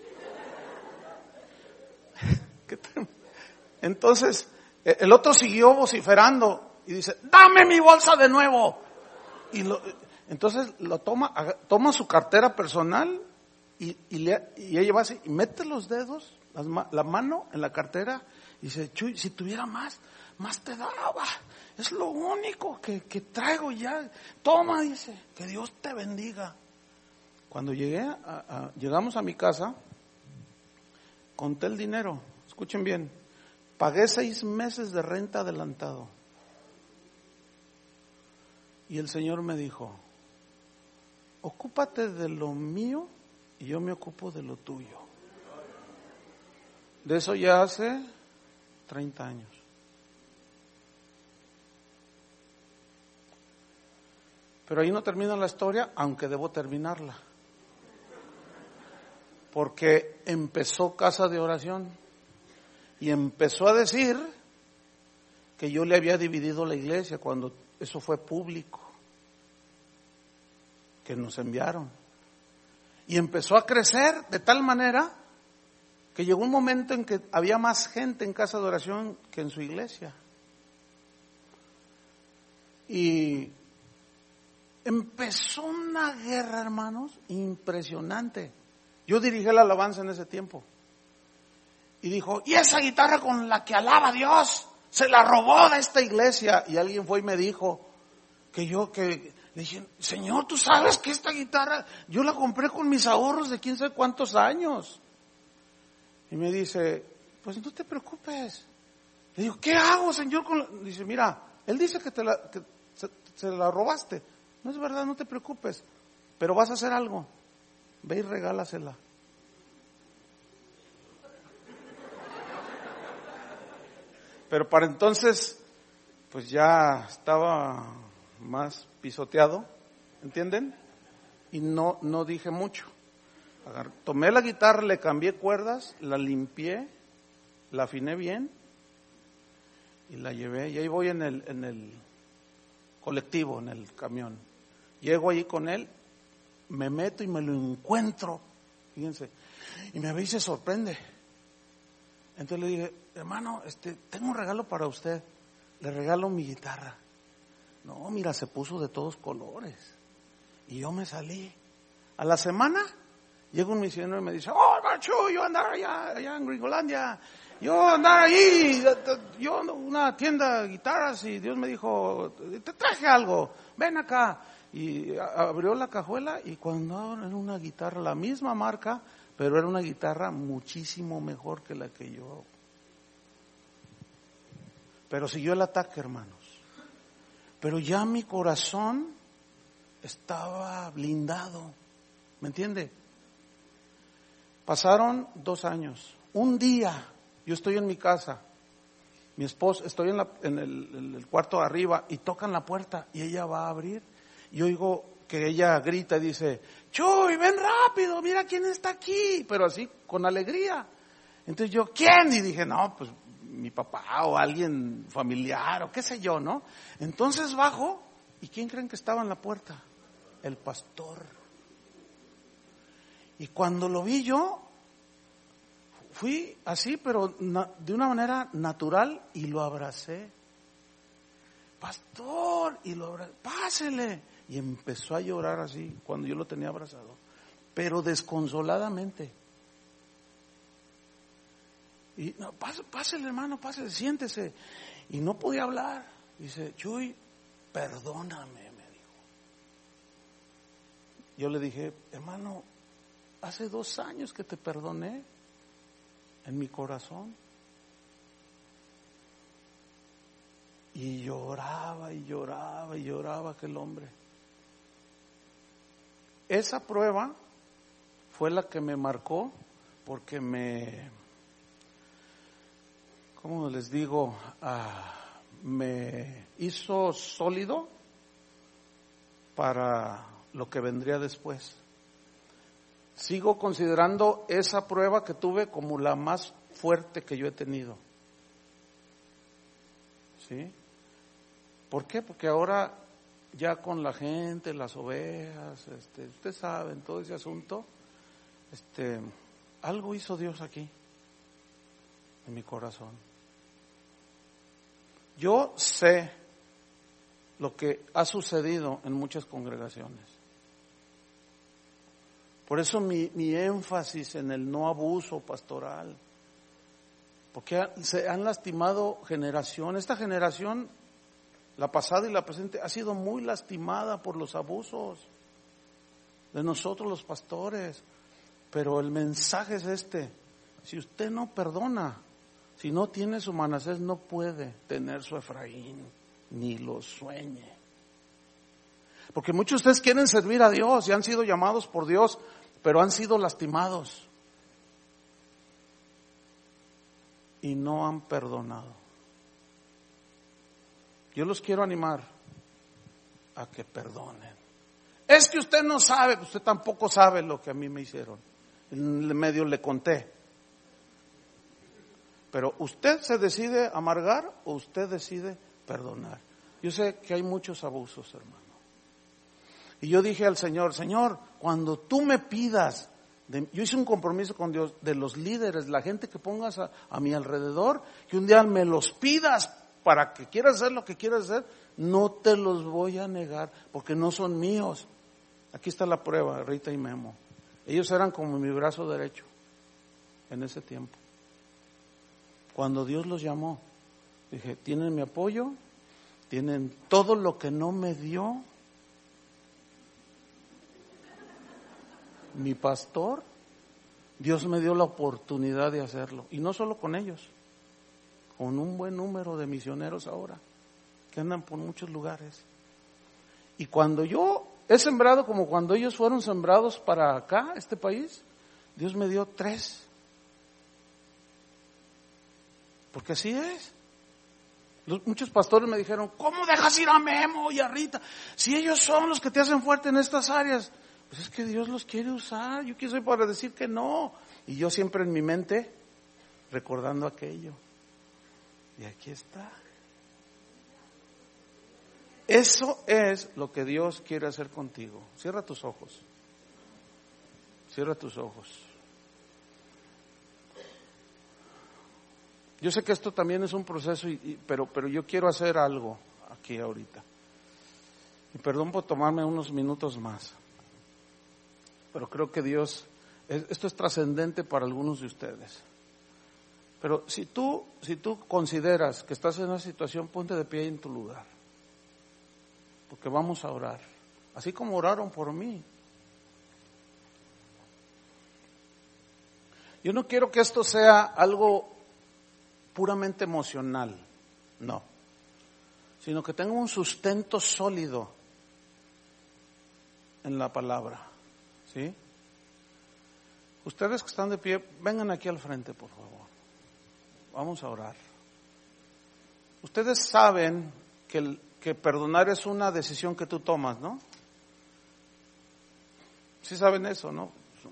Entonces, el otro siguió vociferando y dice, dame mi bolsa de nuevo. Entonces lo toma su cartera personal y ella va así y mete los dedos, la mano en la cartera y dice, Chuy, si tuviera más te daba. Es lo único que traigo ya. Toma, dice, que Dios te bendiga. Cuando llegamos a mi casa, conté el dinero. Escuchen bien, pagué 6 meses de renta adelantado. Y el Señor me dijo, ocúpate de lo mío y yo me ocupo de lo tuyo. De eso ya hace 30 años. Pero ahí no termina la historia, aunque debo terminarla. Porque empezó Casa de Oración. Y empezó a decir que yo le había dividido la iglesia cuando eso fue público, que nos enviaron. Y empezó a crecer de tal manera que llegó un momento en que había más gente en Casa de Oración que en su iglesia. Y empezó una guerra, hermanos, impresionante. Yo dirigí la alabanza en ese tiempo. Y dijo, ¿y esa guitarra con la que alaba a Dios? Se la robó de esta iglesia. Y alguien fue y me dijo le dije, Señor, tú sabes que esta guitarra yo la compré con mis ahorros de quién sabe cuántos años. Y me dice, pues no te preocupes. Le digo, ¿qué hago, Señor? Dice, mira, él dice que se la robaste. No es verdad, no te preocupes. Pero vas a hacer algo. Ve y regálasela. Pero para entonces, pues ya estaba más pisoteado, ¿entienden? Y no dije mucho. Tomé la guitarra, le cambié cuerdas, la limpié, la afiné bien y la llevé. Y ahí voy en el colectivo, en el camión. Llego allí con él, me meto y me lo encuentro, fíjense, y me ve y se sorprende. Entonces le dije, hermano, tengo un regalo para usted. Le regalo mi guitarra. No, mira, se puso de todos colores. Y yo me salí. A la semana, llega un misionero y me dice, oh, Macho, yo andaba allá en Gringolandia. Yo andaba ahí, yo una tienda de guitarras y Dios me dijo, te traje algo, ven acá. Y abrió la cajuela y cuando era una guitarra, la misma marca, pero era una guitarra muchísimo mejor que la que yo. Pero siguió el ataque, hermanos. Pero ya mi corazón estaba blindado. ¿Me entiende? Pasaron 2 años. Un día, yo estoy en mi casa. Mi esposa, estoy en el cuarto de arriba y tocan la puerta y ella va a abrir. Y oigo que ella grita y dice, Chuy, ven rápido, mira quién está aquí, pero así con alegría. Entonces yo, ¿quién? Y dije, no, pues mi papá o alguien familiar o qué sé yo, ¿no? Entonces bajo, ¿y quién creen que estaba en la puerta? El pastor. Y cuando lo vi yo, fui así, pero de una manera natural y lo abracé. Pastor, y lo abracé, pásele. Y empezó a llorar así, cuando yo lo tenía abrazado, pero desconsoladamente. Y no, pásele, hermano, pásele, siéntese. Y no podía hablar. Dice, Chuy, perdóname, me dijo. yo le dije, hermano, hace 2 años que te perdoné en mi corazón. Y lloraba y lloraba y lloraba aquel hombre. Esa prueba fue la que me marcó, porque ¿cómo les digo? Me hizo sólido para lo que vendría después. Sigo considerando esa prueba que tuve como la más fuerte que yo he tenido. ¿Sí? ¿Por qué? Porque ahora ya con la gente, las ovejas, ustedes saben, todo ese asunto, algo hizo Dios aquí, en mi corazón. Yo sé lo que ha sucedido en muchas congregaciones. Por eso mi énfasis en el no abuso pastoral, porque se han lastimado generaciones. Esta generación, la pasada y la presente, ha sido muy lastimada por los abusos de nosotros los pastores. Pero el mensaje es si usted no perdona, si no tiene su Manasés, no puede tener su Efraín, ni lo sueñe. Porque muchos de ustedes quieren servir a Dios y han sido llamados por Dios, pero han sido lastimados y no han perdonado. Yo los quiero animar a que perdonen. Es que usted no sabe, usted tampoco sabe lo que a mí me hicieron. En medio le conté. Pero usted se decide amargar o usted decide perdonar. Yo sé que hay muchos abusos, hermano. Y yo dije al Señor, Señor, cuando tú me pidas, yo hice un compromiso con Dios de los líderes, la gente que pongas a mi alrededor, que un día me los pidas para que quieras hacer lo que quieras hacer, no te los voy a negar, porque no son míos. Aquí está la prueba, Rita y Memo. Ellos eran como mi brazo derecho en ese tiempo. Cuando Dios los llamó, dije, tienen mi apoyo, tienen todo lo que no me dio mi pastor. Dios me dio la oportunidad de hacerlo, y no solo con ellos, con un buen número de misioneros ahora, que andan por muchos lugares. Y cuando yo he sembrado como cuando ellos fueron sembrados para acá, este país, Dios me dio 3. Porque así es. Muchos pastores me dijeron, ¿cómo dejas ir a Memo y a Rita? Si ellos son los que te hacen fuerte en estas áreas. Pues es que Dios los quiere usar. ¿Yo quién soy para decir que no? Y yo siempre en mi mente recordando aquello. Y aquí está. Eso es lo que Dios quiere hacer contigo. Cierra tus ojos. Cierra tus ojos. Yo sé que esto también es un proceso, pero yo quiero hacer algo aquí ahorita. Y perdón por tomarme unos minutos más. Pero creo que Dios, esto es trascendente para algunos de ustedes. Pero si tú consideras que estás en una situación, ponte de pie en tu lugar. Porque vamos a orar. Así como oraron por mí. Yo no quiero que esto sea algo puramente emocional, no, sino que tenga un sustento sólido en la palabra, ¿sí? Ustedes que están de pie, vengan aquí al frente, por favor. Vamos a orar. Ustedes saben que perdonar es una decisión que tú tomas, ¿no? Sí saben eso, ¿no?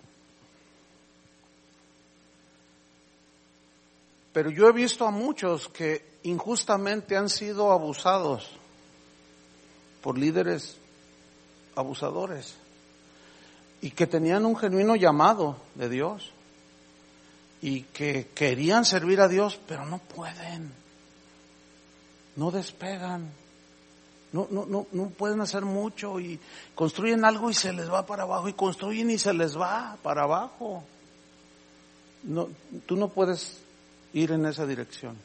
Pero yo he visto a muchos que injustamente han sido abusados por líderes abusadores y que tenían un genuino llamado de Dios y que querían servir a Dios, pero no pueden, no despegan, no pueden hacer mucho y construyen algo y se les va para abajo y construyen y se les va para abajo. No, tú no puedes ir en esa dirección.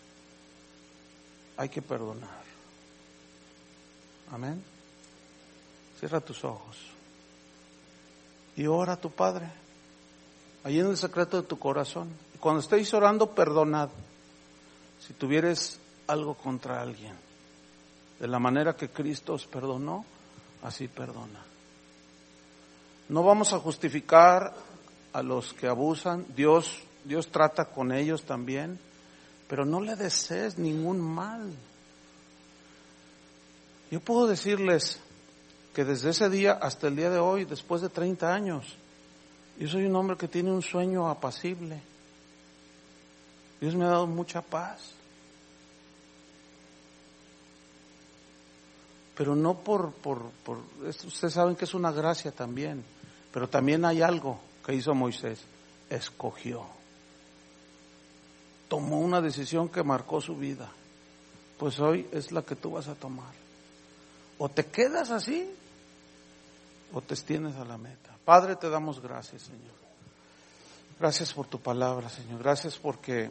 Hay que perdonar. Amén. Cierra tus ojos. y ora a tu Padre, ahí en el secreto de tu corazón. Y cuando estéis orando, perdonad. Si tuvieres algo contra alguien, de la manera que Cristo os perdonó, así perdona. No vamos a justificar a los que abusan. Dios trata con ellos también, pero no le desees ningún mal. Yo puedo decirles que desde ese día hasta el día de hoy, después de 30 años, yo soy un hombre que tiene un sueño apacible. Dios me ha dado mucha paz. Pero no por ustedes saben que es una gracia también, pero también hay algo que hizo Moisés: escogió, tomó una decisión que marcó su vida. Pues hoy es la que tú vas a tomar. O te quedas así, o te extiendes a la meta. Padre, te damos gracias, Señor. Gracias por tu palabra, Señor. Gracias porque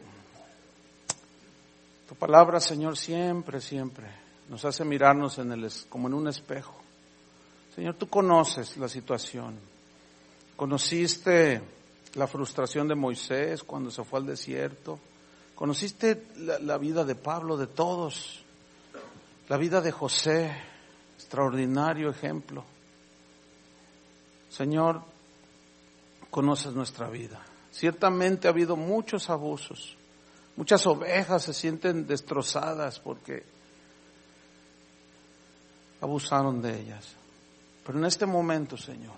tu palabra, Señor, siempre nos hace mirarnos como en un espejo. Señor, tú conoces la situación. Conociste la frustración de Moisés cuando se fue al desierto. Conociste la vida de Pablo, de todos. La vida de José, extraordinario ejemplo. Señor, conoces nuestra vida. Ciertamente ha habido muchos abusos. Muchas ovejas se sienten destrozadas porque abusaron de ellas. Pero en este momento, Señor,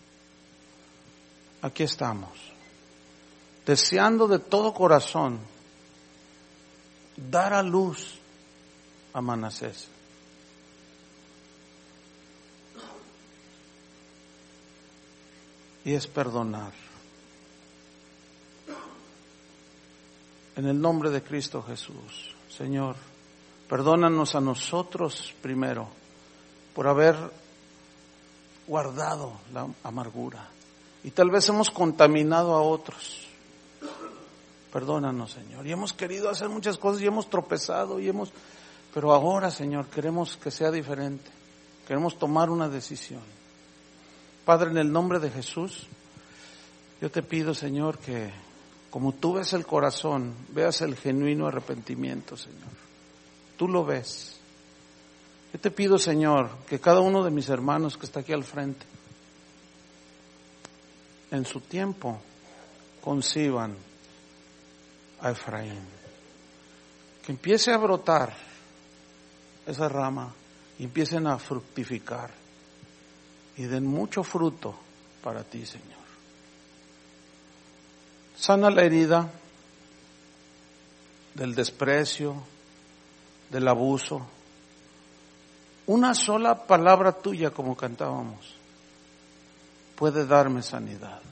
aquí estamos, deseando de todo corazón dar a luz a Manasés. Y es perdonar. En el nombre de Cristo Jesús, Señor, perdónanos a nosotros primero por haber guardado la amargura y tal vez hemos contaminado a otros. Perdónanos, Señor. Y hemos querido hacer muchas cosas y hemos tropezado pero ahora, Señor, queremos que sea diferente. Queremos tomar una decisión. Padre, en el nombre de Jesús, yo te pido, Señor, que como tú ves el corazón, veas el genuino arrepentimiento, Señor. Tú lo ves. Yo te pido, Señor, que cada uno de mis hermanos que está aquí al frente, en su tiempo, conciban a Efraín. Que empiece a brotar esa rama y empiecen a fructificar y den mucho fruto para ti, Señor. Sana la herida del desprecio, del abuso. Una sola palabra tuya, como cantábamos, puede darme sanidad.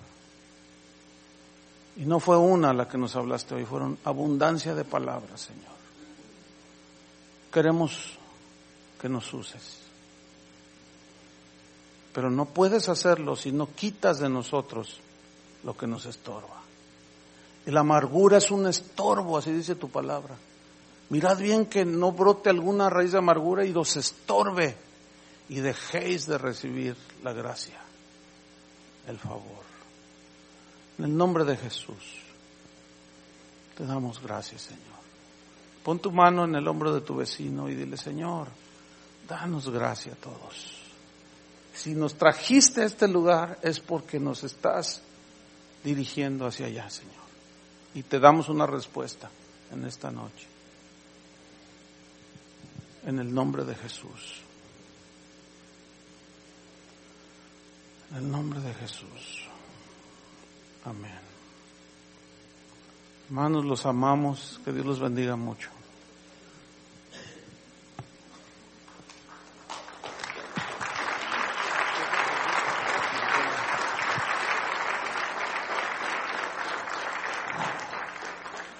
Y no fue una la que nos hablaste hoy, fueron abundancia de palabras, Señor. Queremos que nos uses. Pero no puedes hacerlo si no quitas de nosotros lo que nos estorba. Y la amargura es un estorbo, así dice tu palabra. Mirad bien que no brote alguna raíz de amargura y os estorbe y dejéis de recibir la gracia, el favor. En el nombre de Jesús, te damos gracias, Señor. Pon tu mano en el hombro de tu vecino y dile: Señor, danos gracia a todos. Si nos trajiste a este lugar es porque nos estás dirigiendo hacia allá, Señor. Y te damos una respuesta en esta noche. En el nombre de Jesús. En el nombre de Jesús. Amén. Hermanos, los amamos. Que Dios los bendiga mucho.